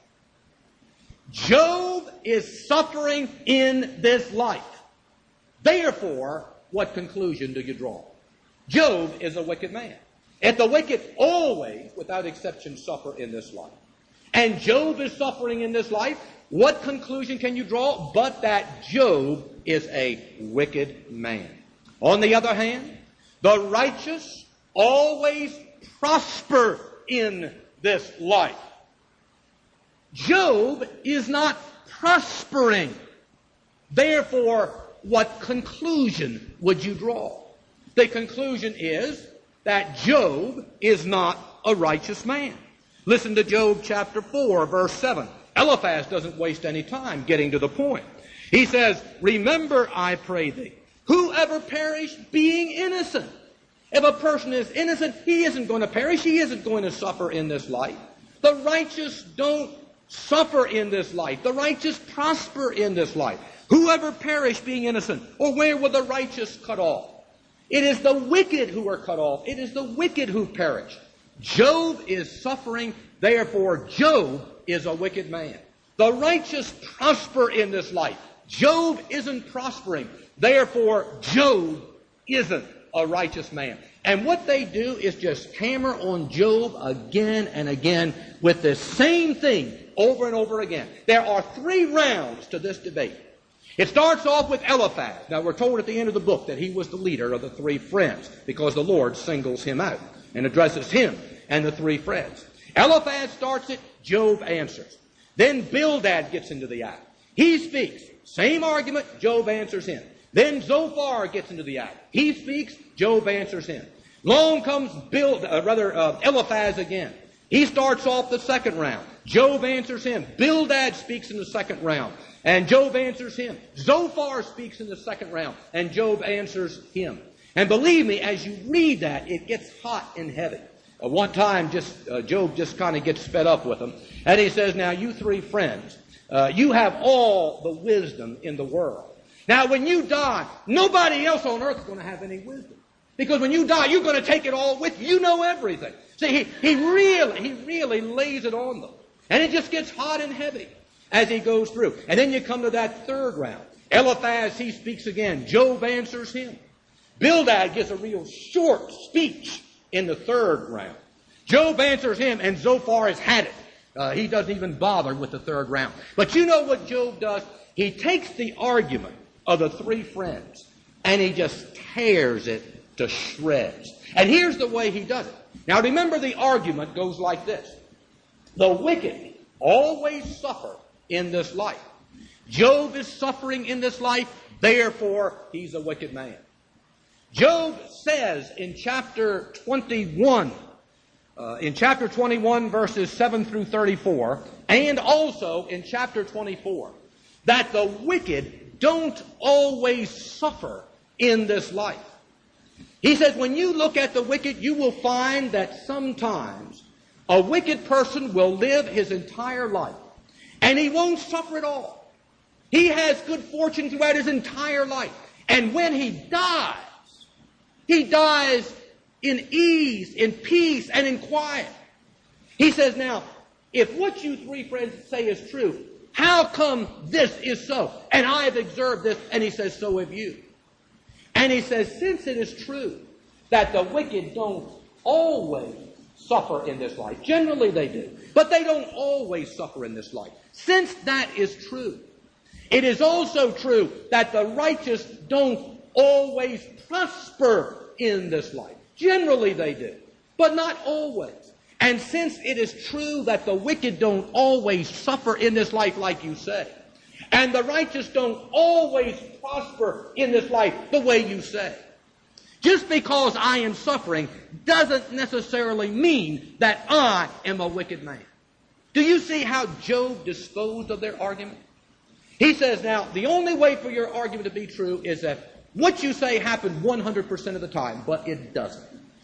Job is suffering in this life. Therefore, what conclusion do you draw? Job is a wicked man. If the wicked always, without exception, suffer in this life, and Job is suffering in this life, what conclusion can you draw but that Job is a wicked man? On the other hand, the righteous always prosper in this life. Job is not prospering. Therefore, what conclusion would you draw? The conclusion is that Job is not a righteous man. Listen to Job chapter four, verse seven. Eliphaz doesn't waste any time getting to the point. He says, remember, I pray thee, whoever perished being innocent. If a person is innocent, he isn't going to perish. He isn't going to suffer in this life. The righteous don't suffer in this life. The righteous prosper in this life. Whoever perished being innocent. Or where were the righteous cut off? It is the wicked who are cut off. It is the wicked who perish. Job is suffering. Therefore, Job is a wicked man. The righteous prosper in this life. Job isn't prospering. Therefore, Job isn't a righteous man. And what they do is just hammer on Job again and again with the same thing over and over again. There are three rounds to this debate. It starts off with Eliphaz. Now, we're told at the end of the book that he was the leader of the three friends because the Lord singles him out and addresses him and the three friends. Eliphaz starts it, Job answers. Then Bildad gets into the act. He speaks. Same argument, Job answers him. Then Zophar gets into the act. He speaks, Job answers him. Long comes Bild, uh, rather uh, Eliphaz again. He starts off the second round. Job answers him. Bildad speaks in the second round, and Job answers him. Zophar speaks in the second round, and Job answers him. And believe me, as you read that, it gets hot and heavy. Uh, one time, just uh, Job just kind of gets fed up with them, and he says, now you three friends, uh, you have all the wisdom in the world. Now when you die, nobody else on earth is going to have any wisdom. Because when you die, you're going to take it all with you. You know everything. See, he, he really, he really lays it on them. And it just gets hot and heavy as he goes through. And then you come to that third round. Eliphaz, he speaks again. Job answers him. Bildad gives a real short speech in the third round. Job answers him, and Zophar has had it. Uh, he doesn't even bother with the third round. But you know what Job does? He takes the argument of the three friends, and he just tears it to shreds. And here's the way he does it. Now remember, the argument goes like this. The wicked always suffer in this life. Job is suffering in this life, therefore he's a wicked man. Job says in chapter twenty-one, uh, in chapter twenty-one verses seven through thirty-four, and also in chapter twenty-four, that the wicked don't always suffer in this life. He says, when you look at the wicked, you will find that sometimes a wicked person will live his entire life, and he won't suffer at all. He has good fortune throughout his entire life. And when he dies, he dies in ease, in peace, and in quiet. He says, now, if what you three friends say is true, how come this is so? And I have observed this, and he says, so have you. And he says, since it is true that the wicked don't always suffer in this life, generally they do, but they don't always suffer in this life. Since that is true, it is also true that the righteous don't always prosper in this life. Generally they do, but not always. And since it is true that the wicked don't always suffer in this life like you say, and the righteous don't always prosper in this life the way you say, just because I am suffering doesn't necessarily mean that I am a wicked man. Do you see how Job disposed of their argument? He says, now, the only way for your argument to be true is that what you say happened one hundred percent of the time, but it doesn't.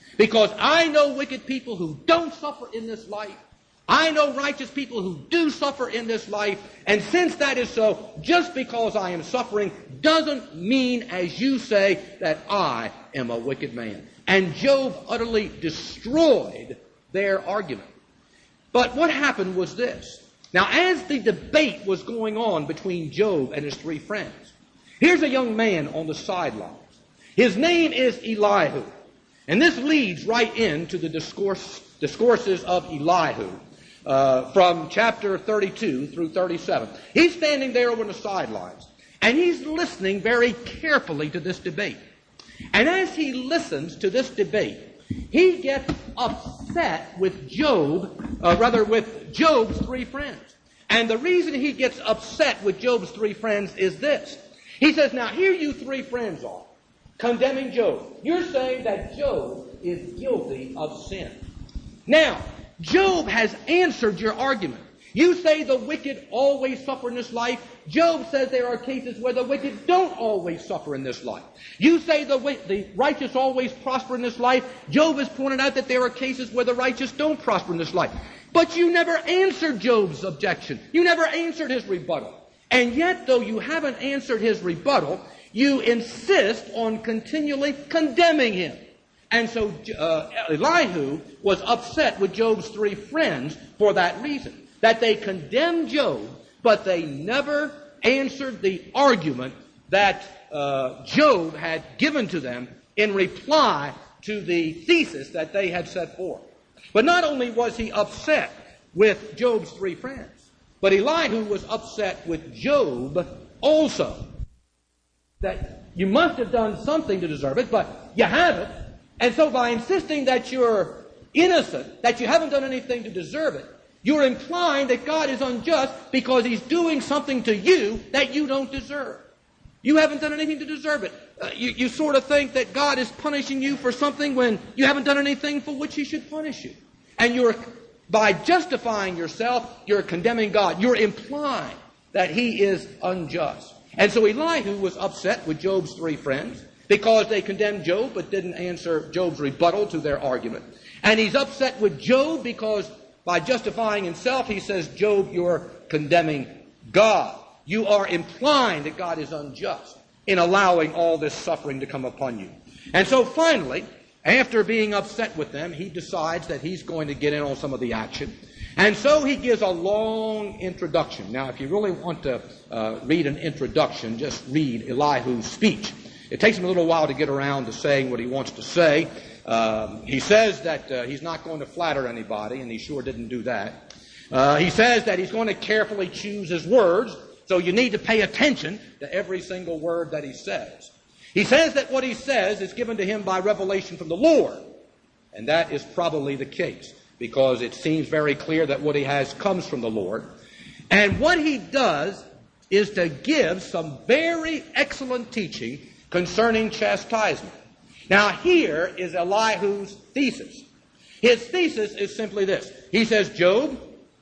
Because I know wicked people who don't suffer in this life. I know righteous people who do suffer in this life. And since that is so, just because I am suffering doesn't mean, as you say, that I am a wicked man. And Job utterly destroyed their argument. But what happened was this. Now, as the debate was going on between Job and his three friends, here's a young man on the sidelines. His name is Elihu. And this leads right into the discourse, discourses of Elihu uh, from chapter thirty-two through thirty-seven. He's standing there over the sidelines, and he's listening very carefully to this debate. And as he listens to this debate, he gets upset with Job, uh, rather with Job's three friends. And the reason he gets upset with Job's three friends is this. He says, now here you three friends are, condemning Job. You're saying that Job is guilty of sin. Now, Job has answered your argument. You say the wicked always suffer in this life. Job says there are cases where the wicked don't always suffer in this life. You say the, the righteous always prosper in this life. Job has pointed out that there are cases where the righteous don't prosper in this life. But you never answered Job's objection. You never answered his rebuttal. And yet, though you haven't answered his rebuttal, you insist on continually condemning him. And so uh, Elihu was upset with Job's three friends for that reason. That they condemned Job, but they never answered the argument that uh, Job had given to them in reply to the thesis that they had set forth. But not only was he upset with Job's three friends, but Elihu was upset with Job also. That you must have done something to deserve it, but you haven't. And so by insisting that you're innocent, that you haven't done anything to deserve it, you're implying that God is unjust because he's doing something to you that you don't deserve. You haven't done anything to deserve it. Uh, you, you sort of think that God is punishing you for something when you haven't done anything for which he should punish you. And you're, by justifying yourself, you're condemning God. You're implying that he is unjust. And so Elihu was upset with Job's three friends because they condemned Job but didn't answer Job's rebuttal to their argument. And he's upset with Job because by justifying himself, he says, Job, you're condemning God. You are implying that God is unjust in allowing all this suffering to come upon you. And so finally, after being upset with them, he decides that he's going to get in on some of the action. And so he gives a long introduction. Now, if you really want to uh, read an introduction, just read Elihu's speech. It takes him a little while to get around to saying what he wants to say. Um, he says that uh, he's not going to flatter anybody, and he sure didn't do that. Uh, he says that he's going to carefully choose his words, so you need to pay attention to every single word that he says. He says that what he says is given to him by revelation from the Lord, and that is probably the case, because it seems very clear that what he has comes from the Lord. And what he does is to give some very excellent teaching concerning chastisement. Now, here is Elihu's thesis. His thesis is simply this. He says, Job,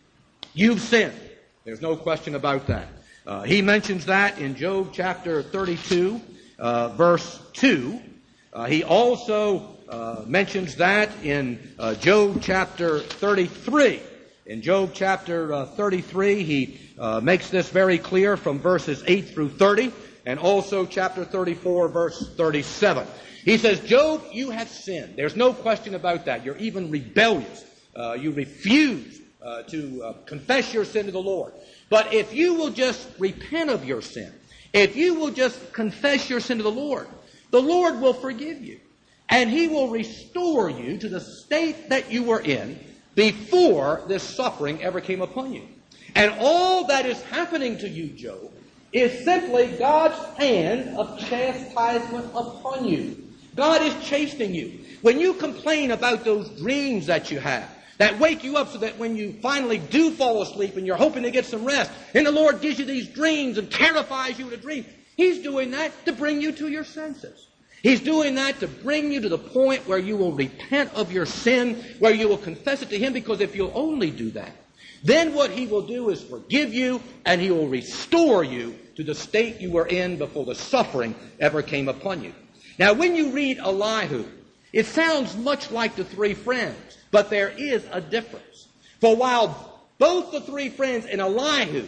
you've sinned. There's no question about that. Uh, he mentions that in Job chapter thirty-two, uh, verse two. Uh, he also uh, mentions that in uh, Job chapter thirty-three. In Job chapter uh, thirty-three, he uh, makes this very clear from verses eight through thirty, and also chapter thirty-four, verse thirty-seven. He says, Job, you have sinned. There's no question about that. You're even rebellious. Uh, you refuse uh, to uh, confess your sin to the Lord. But if you will just repent of your sin, if you will just confess your sin to the Lord, the Lord will forgive you. And he will restore you to the state that you were in before this suffering ever came upon you. And all that is happening to you, Job, is simply God's hand of chastisement upon you. God is chastening you. When you complain about those dreams that you have, that wake you up so that when you finally do fall asleep and you're hoping to get some rest, and the Lord gives you these dreams and terrifies you with a dream, he's doing that to bring you to your senses. He's doing that to bring you to the point where you will repent of your sin, where you will confess it to him, because if you'll only do that, then what he will do is forgive you, and he will restore you to the state you were in before the suffering ever came upon you. Now, when you read Elihu, It sounds much like the three friends, but there is a difference. For while both the three friends and Elihu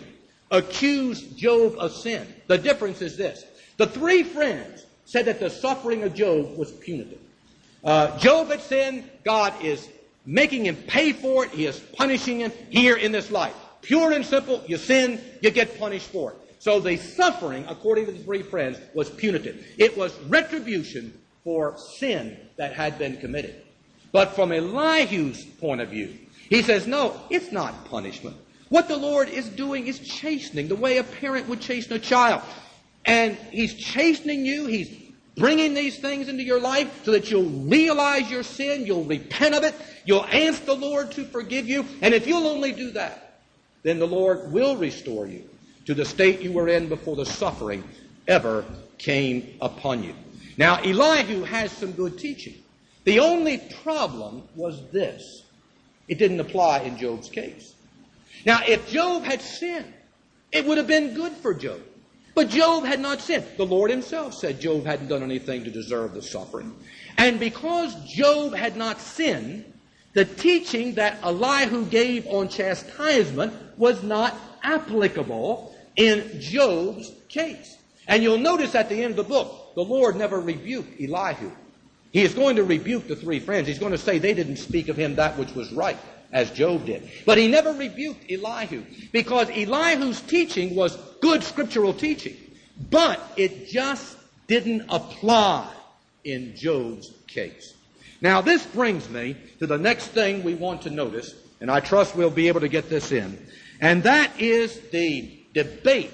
accused Job of sin, the difference is this. The three friends said that the suffering of Job was punitive. Uh, Job had sinned. God is making him pay for it. He is punishing him here in this life. Pure and simple, you sin, you get punished for it. So the suffering, according to the three friends, was punitive. It was retribution for sin that had been committed. But from Elihu's point of view, he says, no, it's not punishment. What the Lord is doing is chastening, the way a parent would chasten a child. And he's chastening you, he's bringing these things into your life so that you'll realize your sin, you'll repent of it, you'll ask the Lord to forgive you, and if you'll only do that, then the Lord will restore you to the state you were in before the suffering ever came upon you. Now, Elihu has some good teaching. The only problem was this. It didn't apply in Job's case. Now, if Job had sinned, it would have been good for Job. But Job had not sinned. The Lord himself said Job hadn't done anything to deserve the suffering. And because Job had not sinned, the teaching that Elihu gave on chastisement was not applicable in Job's case. And you'll notice at the end of the book, the Lord never rebuked Elihu. He is going to rebuke the three friends. He's going to say they didn't speak of him that which was right, as Job did. But he never rebuked Elihu, because Elihu's teaching was good scriptural teaching. But it just didn't apply in Job's case. Now, this brings me to the next thing we want to notice, and I trust we'll be able to get this in, and that is the debate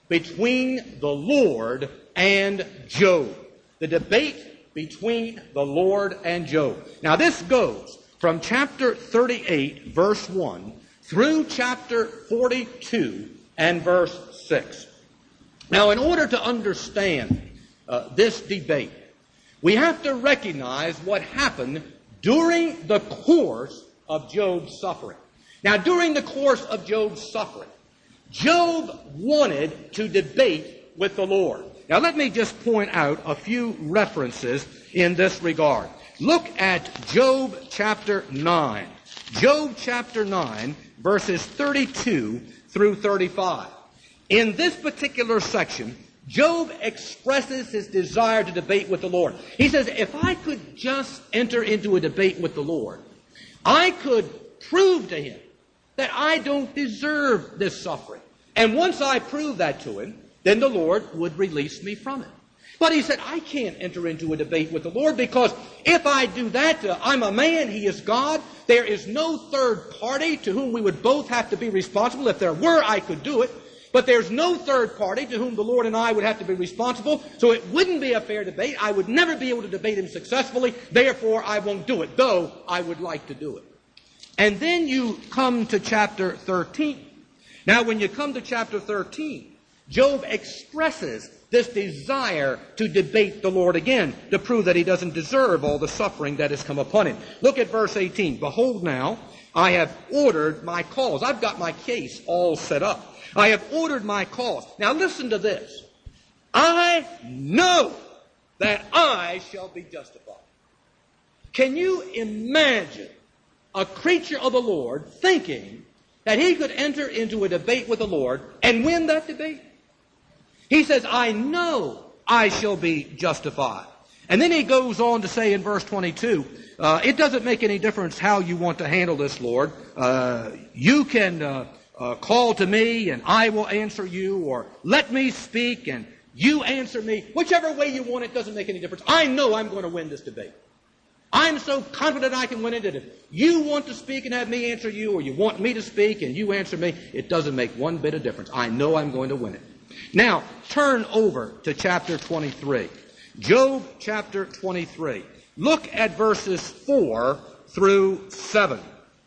between the Lord and Job. The debate between the Lord and Job. Now, this goes from chapter thirty-eight, verse one, through chapter forty-two and verse six. Now, in order to understand uh, this debate, we have to recognize what happened during the course of Job's suffering. Now, during the course of Job's suffering, Job wanted to debate with the Lord. Now, let me just point out a few references in this regard. Look at Job chapter nine. Job chapter nine, verses thirty-two through thirty-five. In this particular section, Job expresses his desire to debate with the Lord. He says, if I could just enter into a debate with the Lord, I could prove to him that I don't deserve this suffering. And once I prove that to him, then the Lord would release me from it. But he said, I can't enter into a debate with the Lord, because if I do that, uh, I'm a man, he is God. There is no third party to whom we would both have to be responsible. If there were, I could do it. But there's no third party to whom the Lord and I would have to be responsible, so it wouldn't be a fair debate. I would never be able to debate him successfully. Therefore, I won't do it, though I would like to do it. And then you come to chapter thirteen. Now, when you come to chapter thirteen, Job expresses this desire to debate the Lord again, to prove that he doesn't deserve all the suffering that has come upon him. Look at verse eighteen. Behold now, I have ordered my cause. I've got my case all set up. I have ordered my cause. Now listen to this. I know that I shall be justified. Can you imagine a creature of the Lord thinking that he could enter into a debate with the Lord and win that debate? He says, I know I shall be justified. And then he goes on to say in verse twenty-two, uh, it doesn't make any difference how you want to handle this, Lord. Uh, you can uh, uh, call to me and I will answer you, or let me speak and you answer me. Whichever way you want it doesn't make any difference. I know I'm going to win this debate. I'm so confident I can win it that if you want to speak and have me answer you, or you want me to speak and you answer me, it doesn't make one bit of difference. I know I'm going to win it. Now, turn over to chapter twenty-three. Job chapter twenty-three. Look at verses four through seven.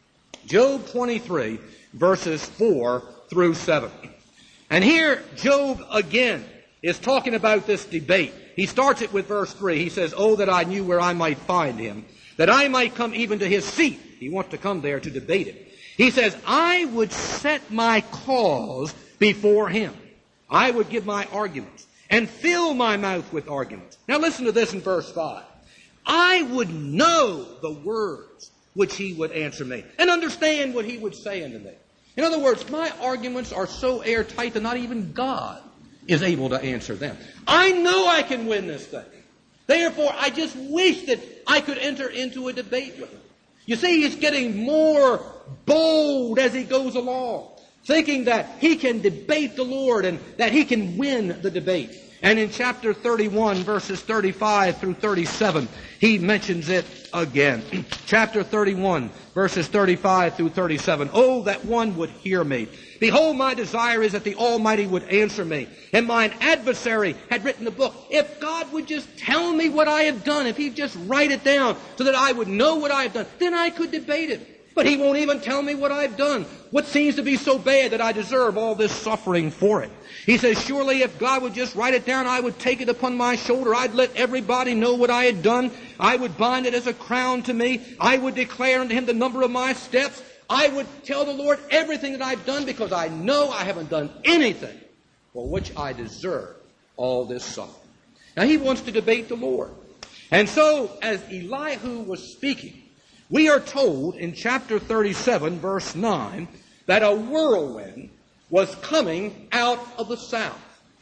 Job twenty-three, verses four through seven. And here, Job again is talking about this debate. He starts it with verse three. He says, oh, that I knew where I might find him, that I might come even to his seat. He wants to come there to debate it. He says, I would set my cause before him. I would give my arguments and fill my mouth with arguments. Now listen to this in verse five. I would know the words which he would answer me, and understand what he would say unto me. In other words, my arguments are so airtight that not even God is able to answer them. I know I can win this thing. Therefore, I just wish that I could enter into a debate with him. You see, he's getting more bold as he goes along, thinking that he can debate the Lord and that he can win the debate. And in chapter thirty-one, verses thirty-five through thirty-seven, he mentions it again. Chapter thirty-one, verses thirty-five through thirty-seven. Oh, that one would hear me. Behold, my desire is that the Almighty would answer me. And mine adversary had written the book. If God would just tell me what I have done, if he'd just write it down so that I would know what I have done, then I could debate it. But he won't even tell me what I've done. What seems to be so bad that I deserve all this suffering for it? He says, surely if God would just write it down, I would take it upon my shoulder. I'd let everybody know what I had done. I would bind it as a crown to me. I would declare unto him the number of my steps. I would tell the Lord everything that I've done, because I know I haven't done anything for which I deserve all this suffering. Now he wants to debate the Lord. And so as Elihu was speaking, we are told in chapter thirty-seven, verse nine, that a whirlwind was coming out of the south.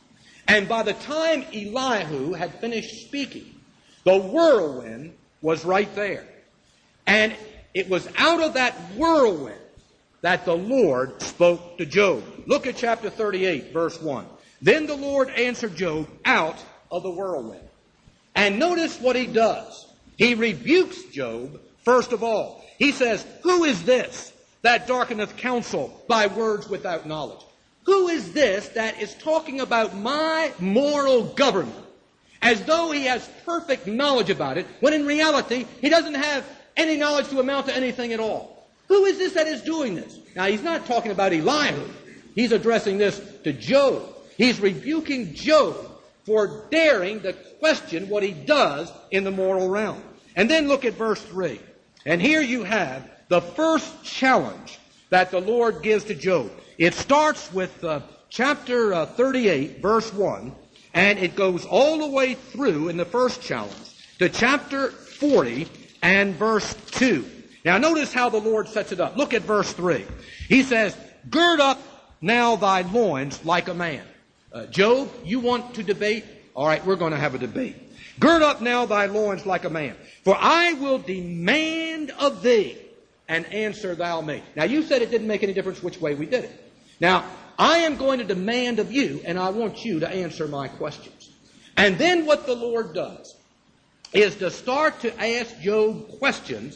And by the time Elihu had finished speaking, the whirlwind was right there. And it was out of that whirlwind that the Lord spoke to Job. Look at chapter thirty-eight, verse one. Then the Lord answered Job out of the whirlwind. And notice what he does. He rebukes Job. First of all, he says, who is this that darkeneth counsel by words without knowledge? Who is this that is talking about my moral government as though he has perfect knowledge about it, when in reality he doesn't have any knowledge to amount to anything at all? Who is this that is doing this? Now, he's not talking about Elihu. He's addressing this to Job. He's rebuking Job for daring to question what he does in the moral realm. And then look at verse three. And here you have the first challenge that the Lord gives to Job. It starts with uh, chapter uh, thirty-eight, verse one, and it goes all the way through in the first challenge to chapter forty and verse two. Now notice how the Lord sets it up. Look at verse three. He says, gird up now thy loins like a man. Uh, Job, you want to debate? All right, we're going to have a debate. Gird up now thy loins like a man, for I will demand of thee, and answer thou me. Now, you said it didn't make any difference which way we did it. Now, I am going to demand of you, and I want you to answer my questions. And then what the Lord does is to start to ask Job questions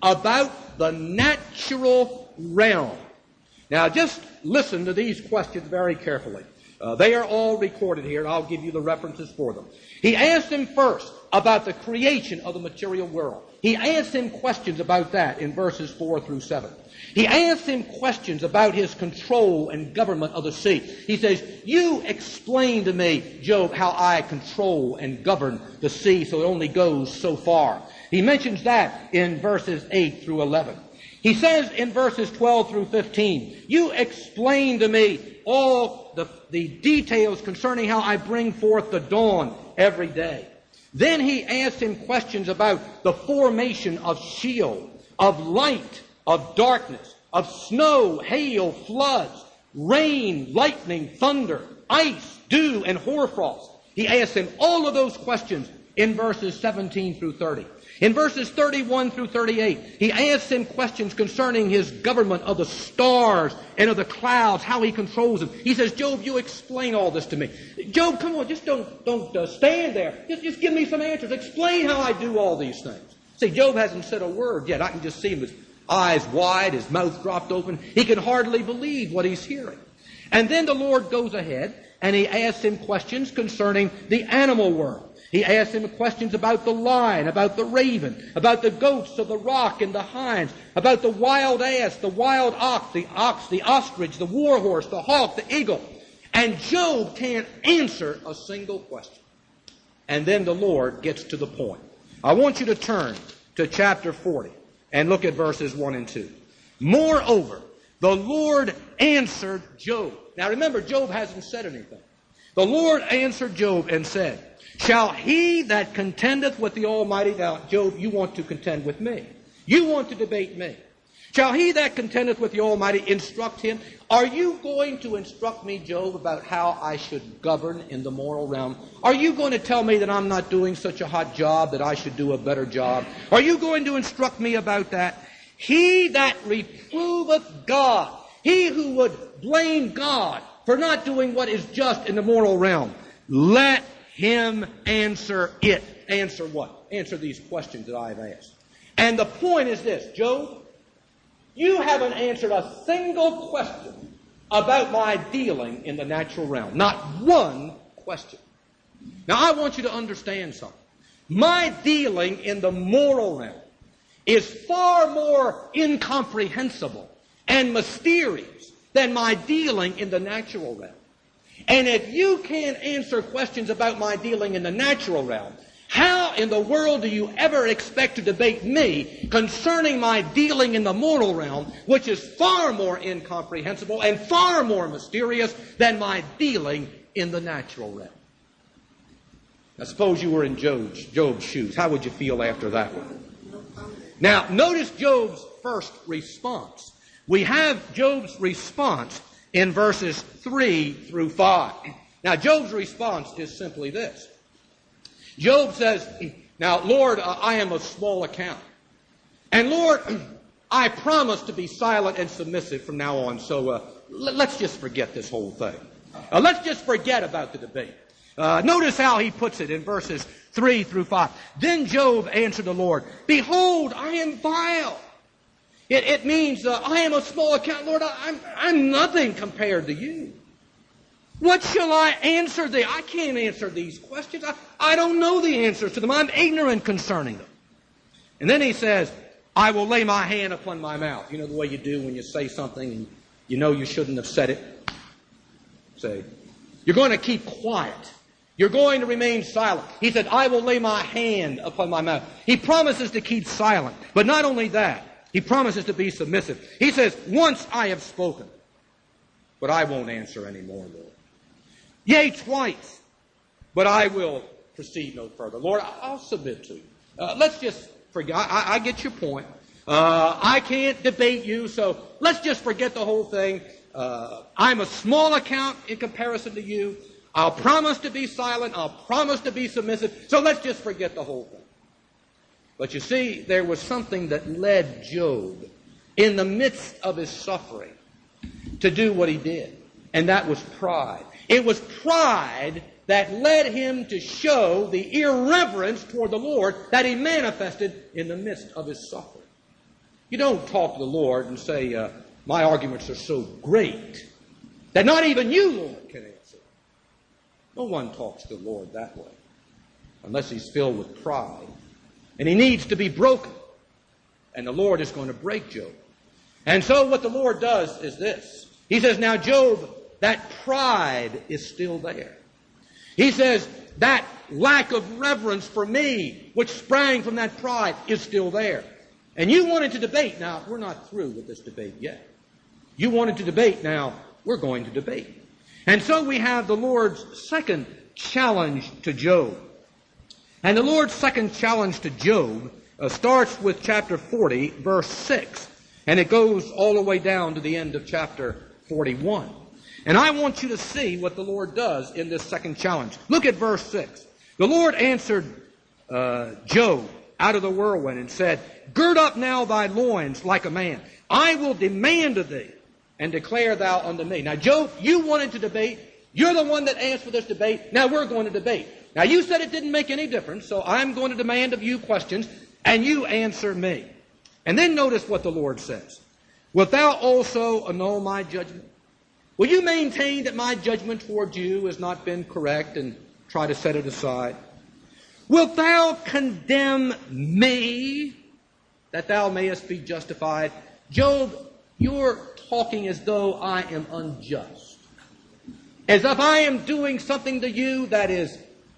about the natural realm. Now, just listen to these questions very carefully. Uh, they are all recorded here, and I'll give you the references for them. He asked him first about the creation of the material world. He asked him questions about that in verses four through seven. He asked him questions about his control and government of the sea. He says, you explain to me, Job, how I control and govern the sea so it only goes so far. He mentions that in verses eight through eleven. He says in verses twelve through fifteen, you explain to me all the, the details concerning how I bring forth the dawn every day. Then he asked him questions about the formation of Sheol, of light, of darkness, of snow, hail, floods, rain, lightning, thunder, ice, dew, and hoarfrost. He asked him all of those questions in verses seventeen through thirty. In verses thirty-one through thirty-eight, he asks him questions concerning his government of the stars and of the clouds, how he controls them. He says, Job, you explain all this to me. Job, come on, just don't, don't uh, stand there. Just, just give me some answers. Explain how I do all these things. See, Job hasn't said a word yet. I can just see him, his eyes wide, his mouth dropped open. He can hardly believe what he's hearing. And then the Lord goes ahead and he asks him questions concerning the animal world. He asked him questions about the lion, about the raven, about the goats of the rock and the hinds, about the wild ass, the wild ox, the ox, the ostrich, the warhorse, the hawk, the eagle. And Job can't answer a single question. And then the Lord gets to the point. I want you to turn to chapter forty and look at verses one and two. Moreover, the Lord answered Job. Now remember, Job hasn't said anything. The Lord answered Job and said, shall he that contendeth with the Almighty, now, Job, you want to contend with me. You want to debate me. Shall he that contendeth with the Almighty instruct him? Are you going to instruct me, Job, about how I should govern in the moral realm? Are you going to tell me that I'm not doing such a hot job, that I should do a better job? Are you going to instruct me about that? He that reproveth God, he who would blame God for not doing what is just in the moral realm, let him answer it. Answer what? Answer these questions that I've asked. And the point is this, Job, you haven't answered a single question about my dealing in the natural realm. Not one question. Now, I want you to understand something. My dealing in the moral realm is far more incomprehensible and mysterious than my dealing in the natural realm. And if you can't answer questions about my dealing in the natural realm, how in the world do you ever expect to debate me concerning my dealing in the moral realm, which is far more incomprehensible and far more mysterious than my dealing in the natural realm? Now, suppose you were in Job's, Job's shoes. How would you feel after that one? Now, notice Job's first response. We have Job's response in verses three through five. Now, Job's response is simply this. Job says, now, Lord, uh, I am of small account. And Lord, I promise to be silent and submissive from now on. So uh, l- let's just forget this whole thing. Uh, let's just forget about the debate. Uh, notice how he puts it in verses three through five. Then Job answered the Lord, behold, I am vile. It, it means uh, I am of small account. Lord, I, I'm, I'm nothing compared to you. What shall I answer thee? I can't answer these questions. I, I don't know the answers to them. I'm ignorant concerning them. And then he says, I will lay my hand upon my mouth. You know the way you do when you say something and you know you shouldn't have said it? Say, you're going to keep quiet. You're going to remain silent. He said, I will lay my hand upon my mouth. He promises to keep silent. But not only that, he promises to be submissive. He says, once I have spoken, but I won't answer any more, Lord. Yea, twice, but I will proceed no further. Lord, I'll submit to you. Uh, let's just forget. I, I get your point. Uh, I can't debate you, so let's just forget the whole thing. Uh, I'm a small account in comparison to you. I'll promise to be silent. I'll promise to be submissive. So let's just forget the whole thing. But you see, there was something that led Job in the midst of his suffering to do what he did, and that was pride. It was pride that led him to show the irreverence toward the Lord that he manifested in the midst of his suffering. You don't talk to the Lord and say, uh, my arguments are so great that not even you, Lord, can answer. No one talks to the Lord that way unless he's filled with pride. And he needs to be broken. And the Lord is going to break Job. And so what the Lord does is this. He says, now, Job, that pride is still there. He says, that lack of reverence for me, which sprang from that pride, is still there. And you wanted to debate. Now, we're not through with this debate yet. You wanted to debate. Now, we're going to debate. And so we have the Lord's second challenge to Job. And the Lord's second challenge to Job uh, starts with chapter forty, verse six. And it goes all the way down to the end of chapter forty-one. And I want you to see what the Lord does in this second challenge. Look at verse six. The Lord answered uh, Job out of the whirlwind and said, gird up now thy loins like a man. I will demand of thee, and declare thou unto me. Now, Job, you wanted to debate. You're the one that asked for this debate. Now we're going to debate. Now, you said it didn't make any difference, so I'm going to demand of you questions, and you answer me. And then notice what the Lord says. Wilt thou also annul my judgment? Will you maintain that my judgment toward you has not been correct and try to set it aside? Wilt thou condemn me that thou mayest be justified? Job, you're talking as though I am unjust. As if I am doing something to you that is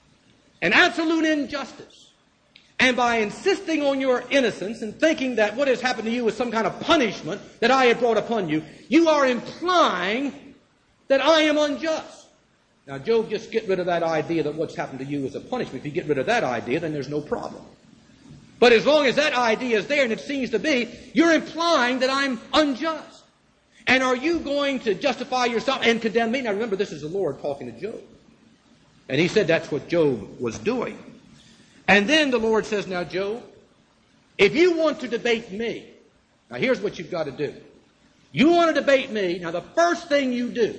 an absolute injustice. And by insisting on your innocence and thinking that what has happened to you is some kind of punishment that I have brought upon you, you are implying that I am unjust. Now, Job, just get rid of that idea that what's happened to you is a punishment. If you get rid of that idea, then there's no problem. But as long as that idea is there, and it seems to be, you're implying that I'm unjust. And are you going to justify yourself and condemn me? Now, remember, this is the Lord talking to Job. And he said that's what Job was doing. And then the Lord says, now, Job, if you want to debate me, now here's what you've got to do. You want to debate me, now the first thing you do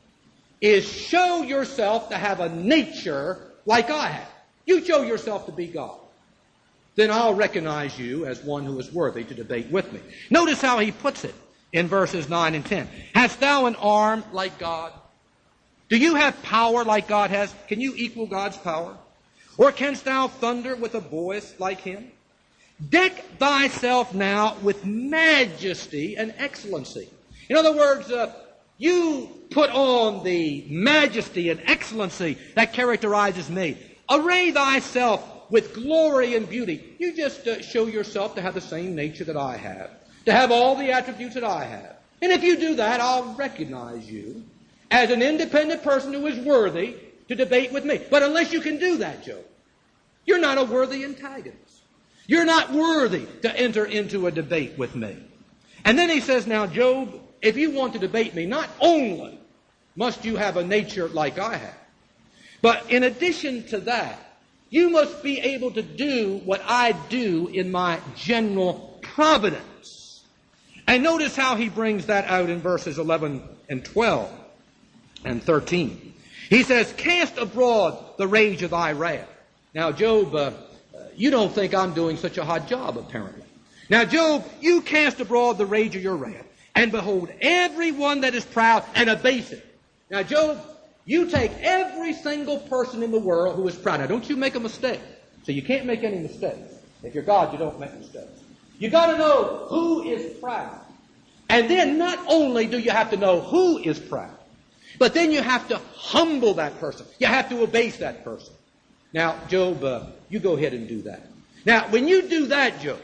is show yourself to have a nature like I have. You show yourself to be God. Then I'll recognize you as one who is worthy to debate with me. Notice how he puts it in verses nine and ten. Hast thou an arm like God? Do you have power like God has? Can you equal God's power? Or canst thou thunder with a voice like him? Deck thyself now with majesty and excellency. In other words, uh, you put on the majesty and excellency that characterizes me. Array thyself with glory and beauty. You just uh, show yourself to have the same nature that I have, to have all the attributes that I have. And if you do that, I'll recognize you as an independent person who is worthy to debate with me. But unless you can do that, Job, you're not a worthy antagonist. You're not worthy to enter into a debate with me. And then he says, now, Job, if you want to debate me, not only must you have a nature like I have, but in addition to that, you must be able to do what I do in my general providence. And notice how he brings that out in verses eleven and twelve and thirteen. He says, cast abroad the rage of thy wrath. Now, Job, uh, you don't think I'm doing such a hot job, apparently. Now, Job, you cast abroad the rage of your wrath, and behold, everyone that is proud and abase it. Now, Job, you take every single person in the world who is proud. Now, don't you make a mistake. So you can't make any mistakes. If you're God, you don't make mistakes. You got to know who is proud. And then not only do you have to know who is proud, but then you have to humble that person. You have to abase that person. Now, Job, uh, you go ahead and do that. Now, when you do that, Job,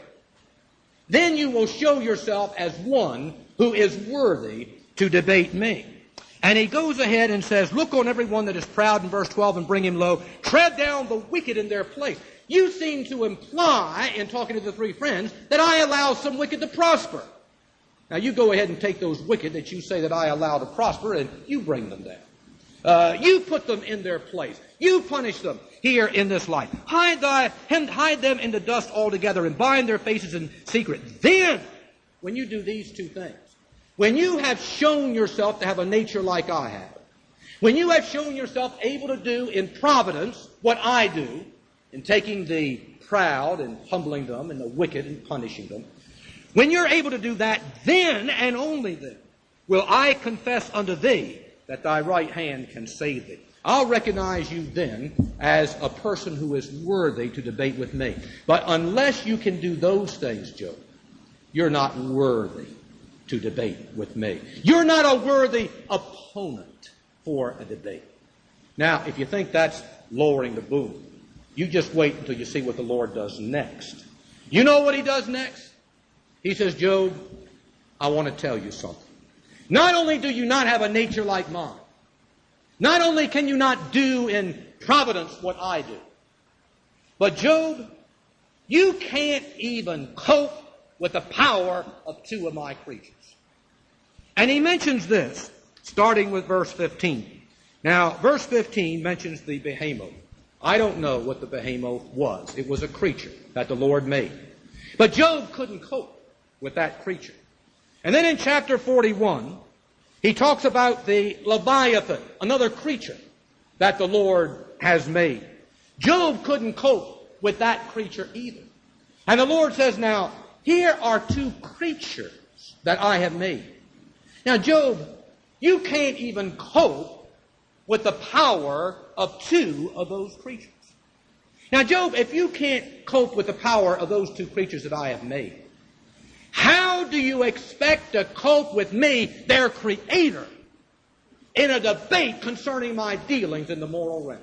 then you will show yourself as one who is worthy to debate me. And he goes ahead and says, look on everyone that is proud in verse twelve and bring him low. Tread down the wicked in their place. You seem to imply, in talking to the three friends, that I allow some wicked to prosper. Now, you go ahead and take those wicked that you say that I allow to prosper, and you bring them down. Uh, you put them in their place. You punish them here in this life. Hide, thy, hide them in the dust altogether and bind their faces in secret. Then, when you do these two things, when you have shown yourself to have a nature like I have, when you have shown yourself able to do in providence what I do, in taking the proud and humbling them and the wicked and punishing them, when you're able to do that, then and only then will I confess unto thee that thy right hand can save thee. I'll recognize you then as a person who is worthy to debate with me. But unless you can do those things, Job, you're not worthy to debate with me. You're not a worthy opponent for a debate. Now, if you think that's lowering the boom, you just wait until you see what the Lord does next. You know what he does next? He says, Job, I want to tell you something. Not only do you not have a nature like mine, not only can you not do in providence what I do, but Job, you can't even cope with the power of two of my creatures. And he mentions this, starting with verse fifteen. Now, verse fifteen mentions the behemoth. I don't know what the behemoth was. It was a creature that the Lord made. But Job couldn't cope with that creature. And then in chapter forty-one, he talks about the Leviathan, another creature that the Lord has made. Job couldn't cope with that creature either. And the Lord says, now, here are two creatures that I have made. Now, Job, you can't even cope with the power of two of those creatures. Now, Job, if you can't cope with the power of those two creatures that I have made, how do you expect to cope with me, their creator, in a debate concerning my dealings in the moral realm?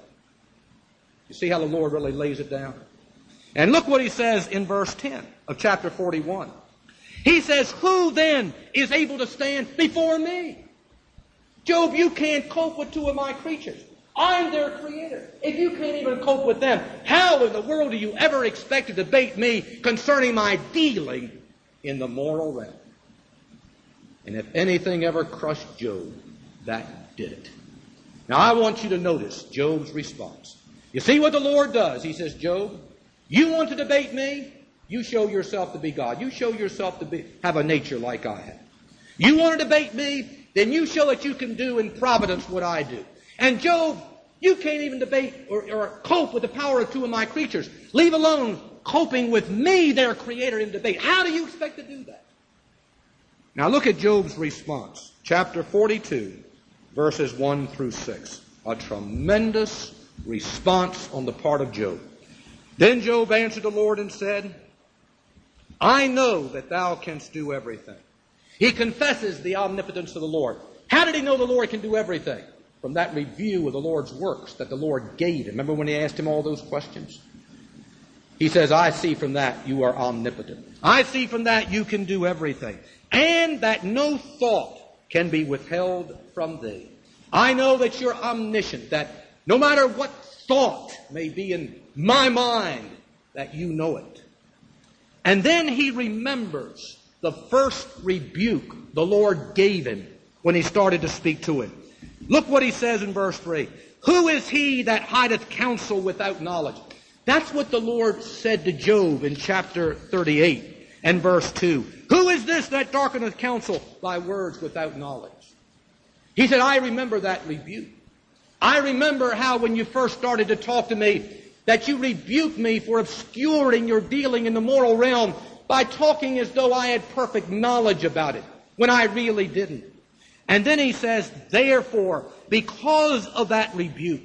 You see how the Lord really lays it down? And look what he says in verse ten of chapter forty-one. He says, who then is able to stand before me? Job, you can't cope with two of my creatures. I'm their creator. If you can't even cope with them, how in the world do you ever expect to debate me concerning my dealing in the moral realm? And if anything ever crushed Job, that did it. Now I want you to notice Job's response. You see what the Lord does? He says, Job, you want to debate me? You show yourself to be God. You show yourself to be have a nature like I have. You want to debate me? Then you show that you can do in providence what I do. And Job, you can't even debate or, or cope with the power of two of my creatures. Leave alone coping with me, their creator, in debate. How do you expect to do that? Now look at Job's response. Chapter forty-two, verses one through six. A tremendous response on the part of Job. Then Job answered the Lord and said, I know that thou canst do everything. He confesses the omnipotence of the Lord. How did he know the Lord can do everything? From that review of the Lord's works that the Lord gave him. Remember when he asked him all those questions? He says, I see from that you are omnipotent. I see from that you can do everything. And that no thought can be withheld from thee. I know that you're omniscient, that no matter what thought may be in my mind, that you know it. And then he remembers the first rebuke the Lord gave him when he started to speak to him. Look what he says in verse three. Who is he that hideth counsel without knowledge? That's what the Lord said to Job in chapter thirty-eight and verse two. Who is this that darkeneth counsel by words without knowledge? He said, I remember that rebuke. I remember how when you first started to talk to me, that you rebuked me for obscuring your dealing in the moral realm by talking as though I had perfect knowledge about it, when I really didn't. And then he says, therefore, because of that rebuke,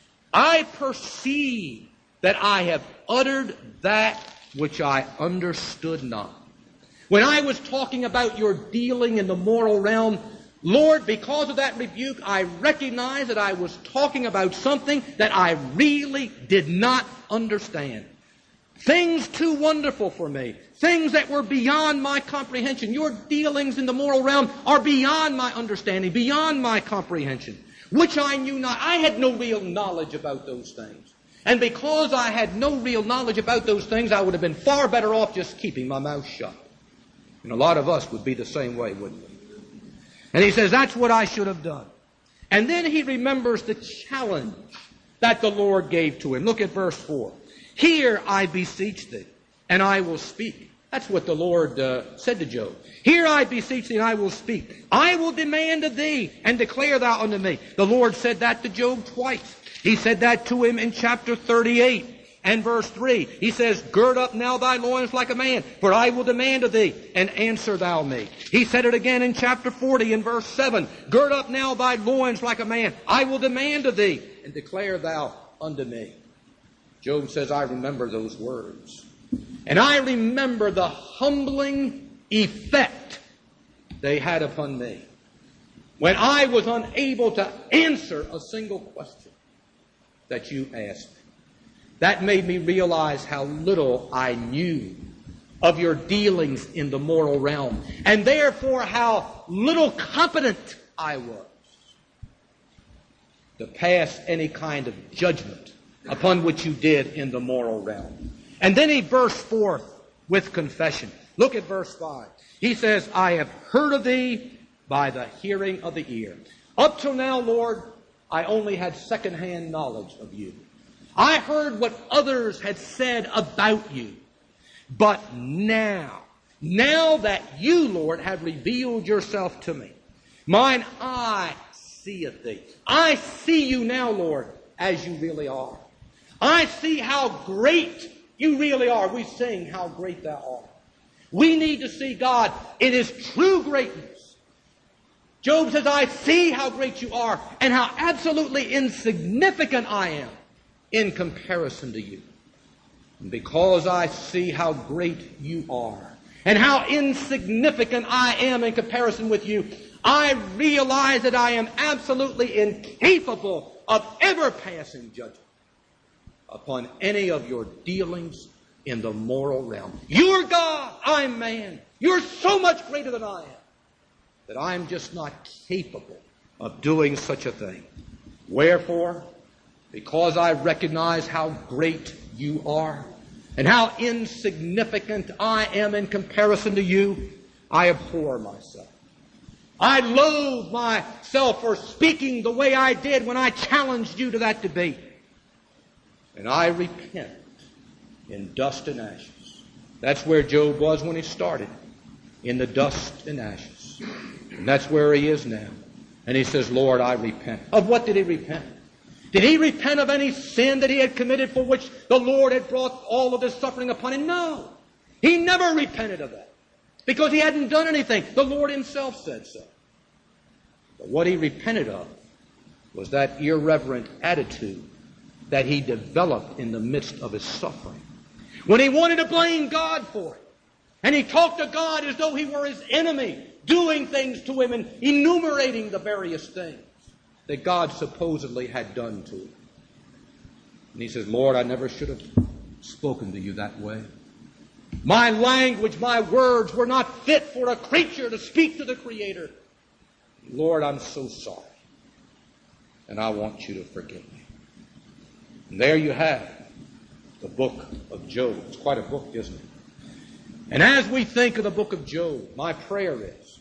I perceive that I have uttered that which I understood not. When I was talking about your dealing in the moral realm, Lord, because of that rebuke, I recognize that I was talking about something that I really did not understand. Things too wonderful for me. Things that were beyond my comprehension. Your dealings in the moral realm are beyond my understanding, beyond my comprehension, which I knew not. I had no real knowledge about those things. And because I had no real knowledge about those things, I would have been far better off just keeping my mouth shut. And a lot of us would be the same way, wouldn't we? And he says, that's what I should have done. And then he remembers the challenge that the Lord gave to him. Look at verse four. Hear, I beseech thee, and I will speak. That's what the Lord uh, said to Job. Hear, I beseech thee, and I will speak. I will demand of thee, and declare thou unto me. The Lord said that to Job twice. He said that to him in chapter thirty-eight. And verse three, he says, gird up now thy loins like a man, for I will demand of thee, and answer thou me. He said it again in chapter forty in verse seven, gird up now thy loins like a man, I will demand of thee, and declare thou unto me. Job says, I remember those words. And I remember the humbling effect they had upon me when I was unable to answer a single question that you asked me. That made me realize how little I knew of your dealings in the moral realm, and therefore how little competent I was to pass any kind of judgment upon what you did in the moral realm. And then he burst forth with confession. Look at verse five. He says, I have heard of thee by the hearing of the ear. Up till now, Lord, I only had secondhand knowledge of you. I heard what others had said about you. But now, now that you, Lord, have revealed yourself to me, mine eye seeth thee. I see you now, Lord, as you really are. I see how great you really are. We sing how great thou art. We need to see God in his true greatness. Job says, I see how great you are and how absolutely insignificant I am in comparison to you. And because I see how great you are and how insignificant I am in comparison with you, I realize that I am absolutely incapable of ever passing judgment upon any of your dealings in the moral realm. You're God, I'm man. You're so much greater than I am that I'm just not capable of doing such a thing. Wherefore, because I recognize how great you are and how insignificant I am in comparison to you, I abhor myself. I loathe myself for speaking the way I did when I challenged you to that debate. And I repent in dust and ashes. That's where Job was when he started, in the dust and ashes. And that's where he is now. And he says, Lord, I repent. Of what did he repent? Did he repent of any sin that he had committed for which the Lord had brought all of this suffering upon him? No. He never repented of that because he hadn't done anything. The Lord himself said so. But what he repented of was that irreverent attitude that he developed in the midst of his suffering. When he wanted to blame God for it, and he talked to God as though he were his enemy, doing things to him and enumerating the various things that God supposedly had done to him. And he says, Lord, I never should have spoken to you that way. My language, my words were not fit for a creature to speak to the Creator. Lord, I'm so sorry. And I want you to forgive me. And there you have the book of Job. It's quite a book, isn't it? And as we think of the book of Job, my prayer is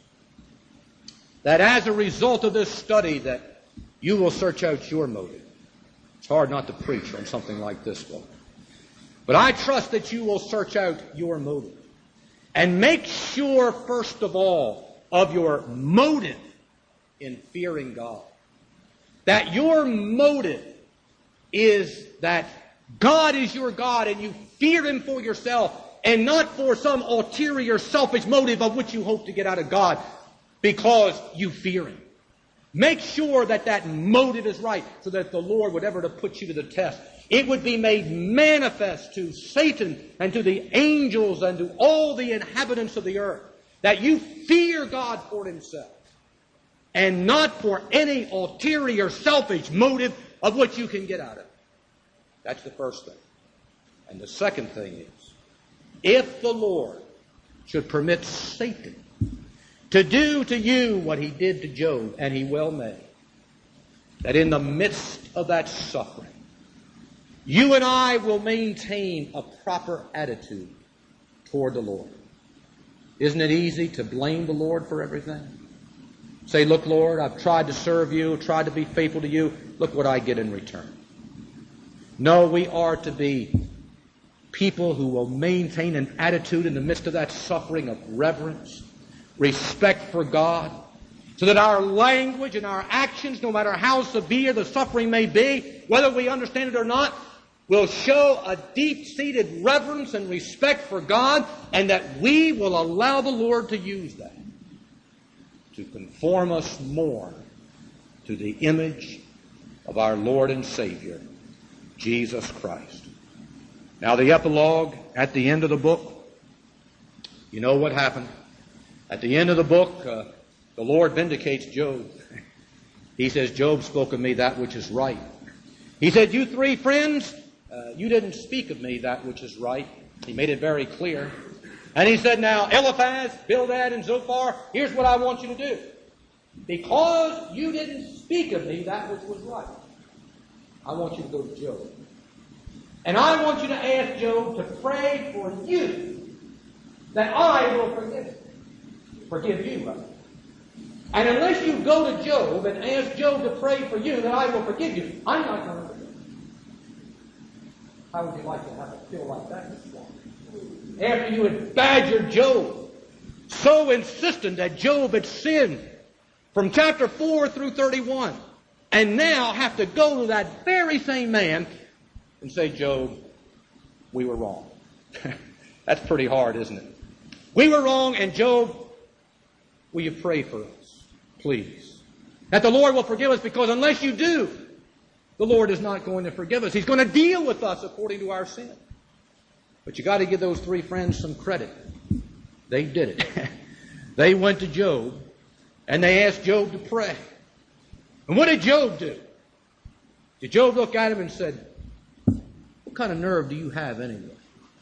that as a result of this study that you will search out your motive. It's hard not to preach on something like this book. But I trust that you will search out your motive and make sure, first of all, of your motive in fearing God. That your motive is that God is your God and you fear Him for yourself and not for some ulterior selfish motive of which you hope to get out of God because you fear Him. Make sure that that motive is right so that the Lord would ever to put you to the test. It would be made manifest to Satan and to the angels and to all the inhabitants of the earth that you fear God for Himself and not for any ulterior selfish motive of which you can get out of it. That's the first thing. And the second thing is, if the Lord should permit Satan to do to you what he did to Job, and he well may, that in the midst of that suffering, you and I will maintain a proper attitude toward the Lord. Isn't it easy to blame the Lord for everything? Say, look, Lord, I've tried to serve you, tried to be faithful to you. Look what I get in return. No, we are to be people who will maintain an attitude in the midst of that suffering of reverence, respect for God, so that our language and our actions, no matter how severe the suffering may be, whether we understand it or not, will show a deep-seated reverence and respect for God, and that we will allow the Lord to use that to conform us more to the image of our Lord and Savior, Jesus Christ. Now the epilogue at the end of the book, you know what happened. At the end of the book, uh, the Lord vindicates Job. He says, Job spoke of me that which is right. He said, you three friends, uh, you didn't speak of me that which is right. He made it very clear. And he said, now, Eliphaz, Bildad, and Zophar, here's what I want you to do. Because you didn't speak of me that which was right, I want you to go to Job. And I want you to ask Job to pray for you that I will forgive him. Forgive you, brother. And unless you go to Job and ask Job to pray for you that I will forgive you, I'm not going to forgive you. How would you like to have it feel like that, Mister Walker? After you had badgered Job, so insistent that Job had sinned from chapter four through thirty-one, and now have to go to that very same man and say, Job, we were wrong. That's pretty hard, isn't it? We were wrong, and Job, will you pray for us, please? That the Lord will forgive us, because unless you do, the Lord is not going to forgive us. He's going to deal with us according to our sin. But you got to give those three friends some credit. They did it. They went to Job, and they asked Job to pray. And what did Job do? Did Job look at him and said, what kind of nerve do you have anyway?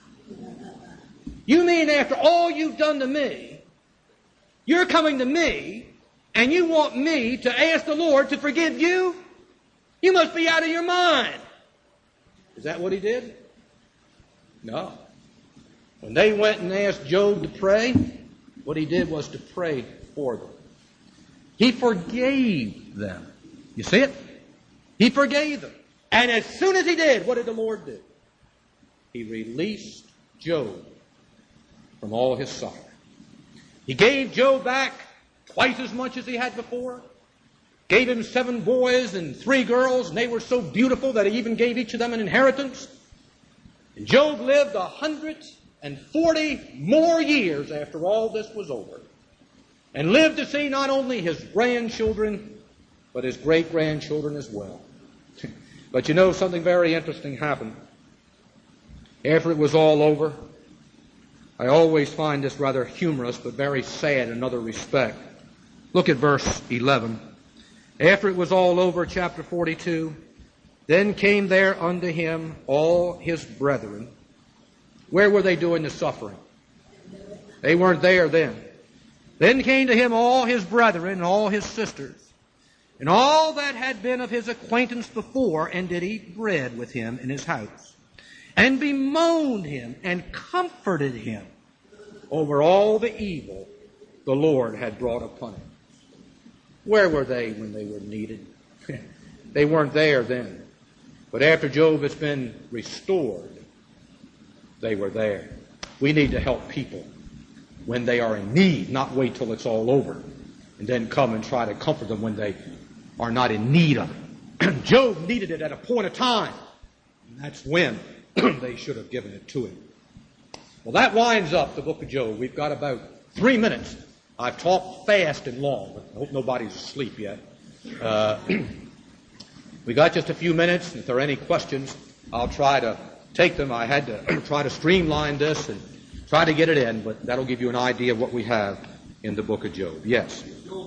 You mean after all you've done to me, you're coming to me, and you want me to ask the Lord to forgive you? You must be out of your mind. Is that what he did? No. When they went and asked Job to pray, what he did was to pray for them. He forgave them. You see it? He forgave them. And as soon as he did, what did the Lord do? He released Job from all his suffering. He gave Job back twice as much as he had before. Gave him seven boys and three girls, and they were so beautiful that he even gave each of them an inheritance. And Job lived a hundred and forty more years after all this was over, and lived to see not only his grandchildren, but his great-grandchildren as well. But you know, something very interesting happened. After it was all over, I always find this rather humorous, but very sad in another respect. Look at verse eleven. After it was all over, chapter forty-two, then came there unto him all his brethren. Where were they doing the suffering? They weren't there then. Then came to him all his brethren and all his sisters, and all that had been of his acquaintance before, and did eat bread with him in his house, and bemoaned him and comforted him over all the evil the Lord had brought upon him. Where were they when they were needed? They weren't there then. But after Job has been restored, they were there. We need to help people when they are in need, not wait till it's all over and then come and try to comfort them when they are not in need of it. Job needed it at a point of time, and that's when they should have given it to him. Well, that winds up the book of Job. We've got about three minutes. I've talked fast and long, but I hope nobody's asleep yet. Uh, we got just a few minutes. If there are any questions, I'll try to take them. I had to try to streamline this and try to get it in, but that'll give you an idea of what we have in the book of Job. Yes?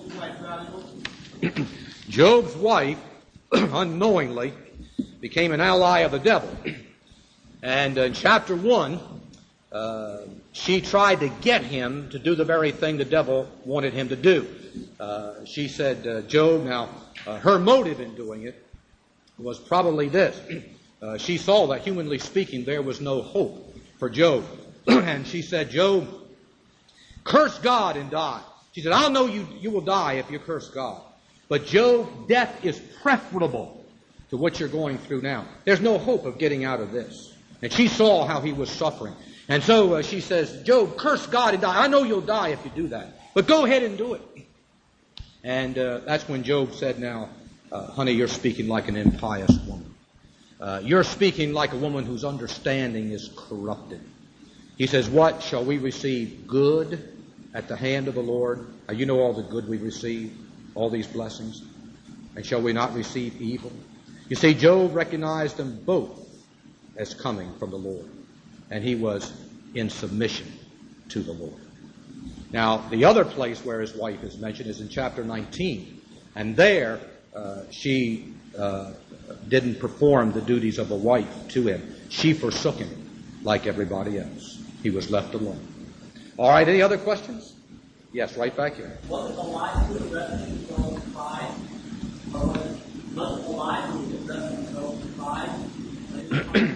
Job's wife, unknowingly, became an ally of the devil. And in chapter one, uh, she tried to get him to do the very thing the devil wanted him to do. Uh, she said, uh, Job, now, uh, her motive in doing it was probably this. Uh, she saw that, humanly speaking, there was no hope for Job. And she said, Job, curse God and die. She said, I'll know you, you will die if you curse God. But Job, death is preferable to what you're going through now. There's no hope of getting out of this. And she saw how he was suffering. And so uh, she says, Job, curse God and die. I know you'll die if you do that. But go ahead and do it. And uh, that's when Job said, now, uh, honey, you're speaking like an impious woman. Uh, you're speaking like a woman whose understanding is corrupted. He says, what? Shall we receive good at the hand of the Lord? Uh, you know all the good we've received, all these blessings. And shall we not receive evil? You see, Job recognized them both as coming from the Lord. And he was in submission to the Lord. Now, the other place where his wife is mentioned is in chapter nineteen. And there, uh, she uh, didn't perform the duties of a wife to him. She forsook him like everybody else. He was left alone. All right, any other questions? Yes, right back here. Was it a lie to address Job's pride? Or was it not a lie to address Job's pride?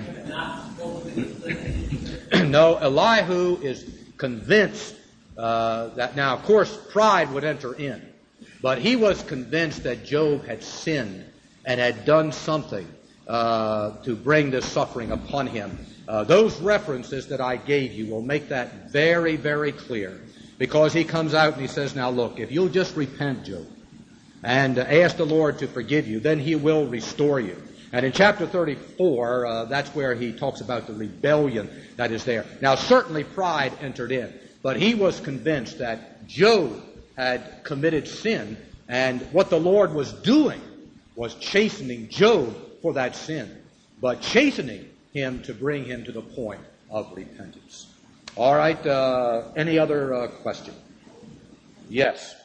No, Elihu is convinced uh, that now, of course, pride would enter in. But he was convinced that Job had sinned and had done something uh, to bring this suffering upon him. Uh, those references that I gave you will make that very, very clear. Because he comes out and he says, now look, if you'll just repent, Job, and uh, ask the Lord to forgive you, then he will restore you. And in chapter thirty-four, uh, that's where he talks about the rebellion that is there. Now, certainly pride entered in, but he was convinced that Job had committed sin, and what the Lord was doing was chastening Job for that sin, but chastening him to bring him to the point of repentance. All right, uh, any other uh, question? Yes.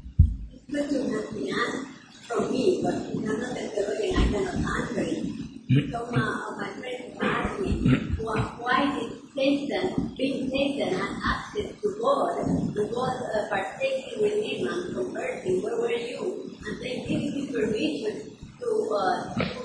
From me, but I'm not looking, I cannot answer it. So uh, my friend asked me, why did Satan, being Satan, had access to God, and God uh, partaking with him and conversing, where were you? And then giving him permission to uh,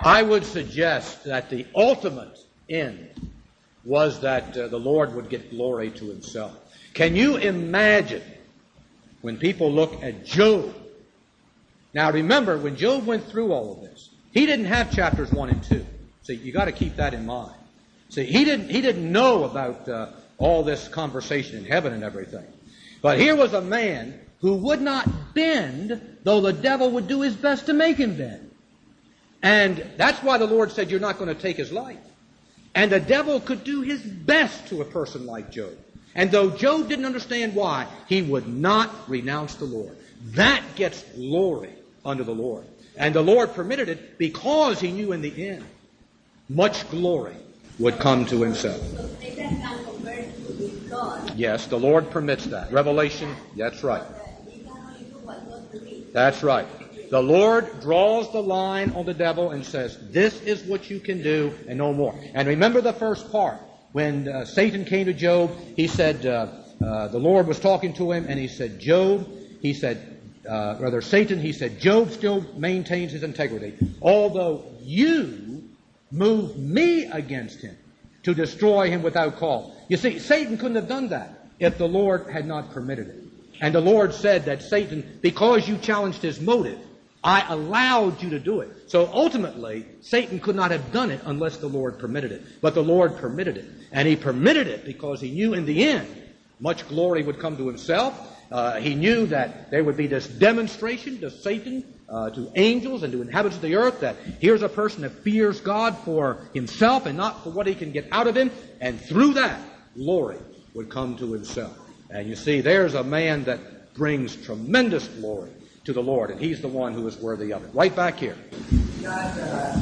I would suggest that the ultimate end was that uh, the Lord would get glory to himself. Can you imagine when people look at Job? Now remember, when Job went through all of this, he didn't have chapters one and two. See, you got to keep that in mind. See, he didn't, he didn't know about uh, all this conversation in heaven and everything. But here was a man who would not bend, though the devil would do his best to make him bend. And that's why the Lord said, you're not going to take his life. And the devil could do his best to a person like Job. And though Job didn't understand why, he would not renounce the Lord. That gets glory unto the Lord. And the Lord permitted it because he knew in the end much glory would come to himself. So Satan can compare with God. Yes, the Lord permits that. Revelation, that's right. He can only do what God permits. That's right. The Lord draws the line on the devil and says, this is what you can do and no more. And remember the first part. When uh, Satan came to Job, he said, uh, uh, the Lord was talking to him and he said, Job, he said, uh, rather Satan, he said, Job still maintains his integrity, although you move me against him to destroy him without cause. You see, Satan couldn't have done that if the Lord had not permitted it. And the Lord said that Satan, because you challenged his motive, I allowed you to do it. So ultimately, Satan could not have done it unless the Lord permitted it. But the Lord permitted it. And he permitted it because he knew in the end much glory would come to himself. Uh, he knew that there would be this demonstration to Satan, uh, to angels, and to inhabitants of the earth that here's a person that fears God for himself and not for what he can get out of him. And through that, glory would come to himself. And you see, there's a man that brings tremendous glory to the Lord, and he's the one who is worthy of it. Right back here. God, uh,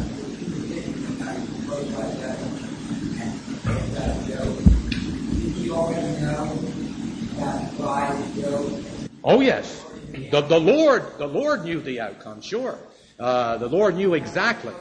you already know that by Job. Oh yes, the the Lord the Lord knew the outcome. Sure, uh, the Lord knew exactly.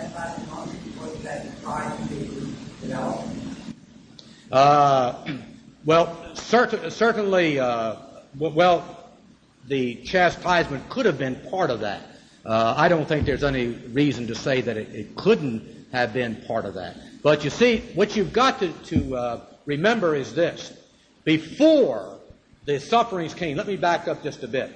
Uh, well, certain, certainly. Uh, well. The chastisement could have been part of that. Uh, I don't think there's any reason to say that it, it couldn't have been part of that. But you see, what you've got to, to uh, remember is this. Before the sufferings came, let me back up just a bit.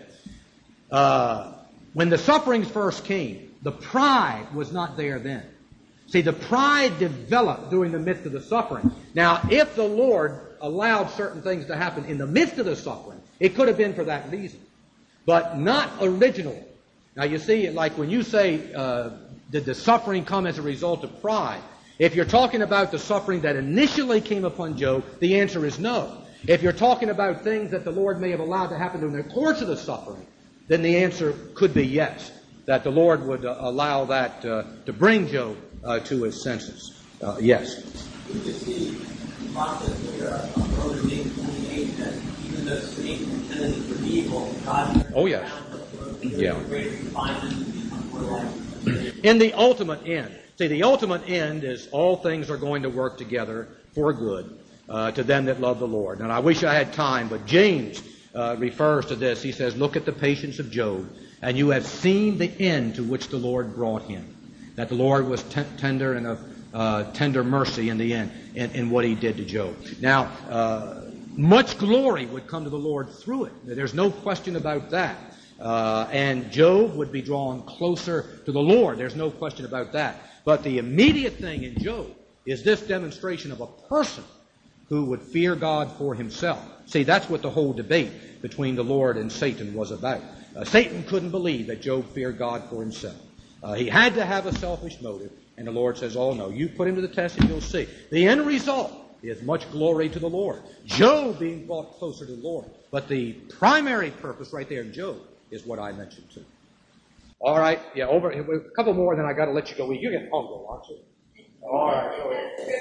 Uh, when the sufferings first came, the pride was not there then. See, the pride developed during the midst of the suffering. Now, if the Lord allowed certain things to happen in the midst of the suffering, it could have been for that reason. But not originally. Now you see, like when you say, uh, did the suffering come as a result of pride? If you're talking about the suffering that initially came upon Job, the answer is no. If you're talking about things that the Lord may have allowed to happen during the course of the suffering, then the answer could be yes, that the Lord would uh, allow that uh, to bring Job uh, to his senses. Uh, yes. We can see the process here of Romans eight twenty-eight that even though Satan intended for evil, God. Oh yes. Yeah. Great refinement for life. In the ultimate end. See, the ultimate end is all things are going to work together for good uh, to them that love the Lord. And I wish I had time, but James uh, refers to this. He says, look at the patience of Job, and you have seen the end to which the Lord brought him. That the Lord was t- tender and of uh, tender mercy in the end in, in what he did to Job. Now, uh, much glory would come to the Lord through it. There's no question about that. Uh, and Job would be drawn closer to the Lord. There's no question about that. But the immediate thing in Job is this demonstration of a person who would fear God for himself. See, that's what the whole debate between the Lord and Satan was about. Uh, Satan couldn't believe that Job feared God for himself. Uh, he had to have a selfish motive. And the Lord says, oh no, you put him to the test and you'll see. The end result is much glory to the Lord. Job being brought closer to the Lord. But the primary purpose right there in Job is what I mentioned too. All right, yeah, over a couple more, then I got to let you go. You're getting hungry, aren't you? All right. Go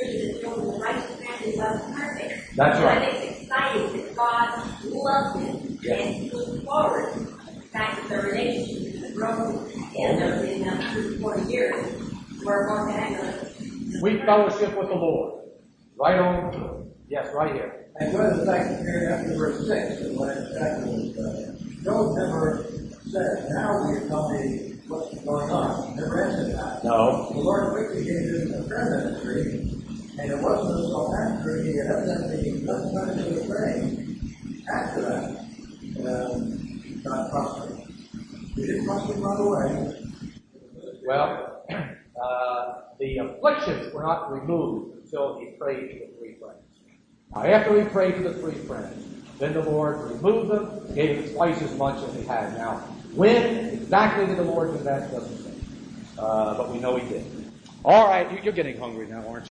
ahead. That's right. And it's exciting that God loves him and he looks forward to the fact that the relationship has grown in the one hundred forty years. We're more connected. We fellowship with the Lord. Right on. Yes, right here. And one of the facts here after verse six, and what it was, uh, Job never said, now will you tell me what's going on? He never answered that. No. No. The Lord quickly gave him a prayer ministry, and it wasn't until after he had evidently done time to pray after that, um, God prospered. He didn't prosper right away. Well, uh, the afflictions were not removed until he prayed to the three friends. Now, after he prayed to the three friends, then the Lord removed them, gave him twice as much as he had. Now, when exactly did the Lord do that? Doesn't say. Uh, but we know he did. All right, you're getting hungry now, aren't you?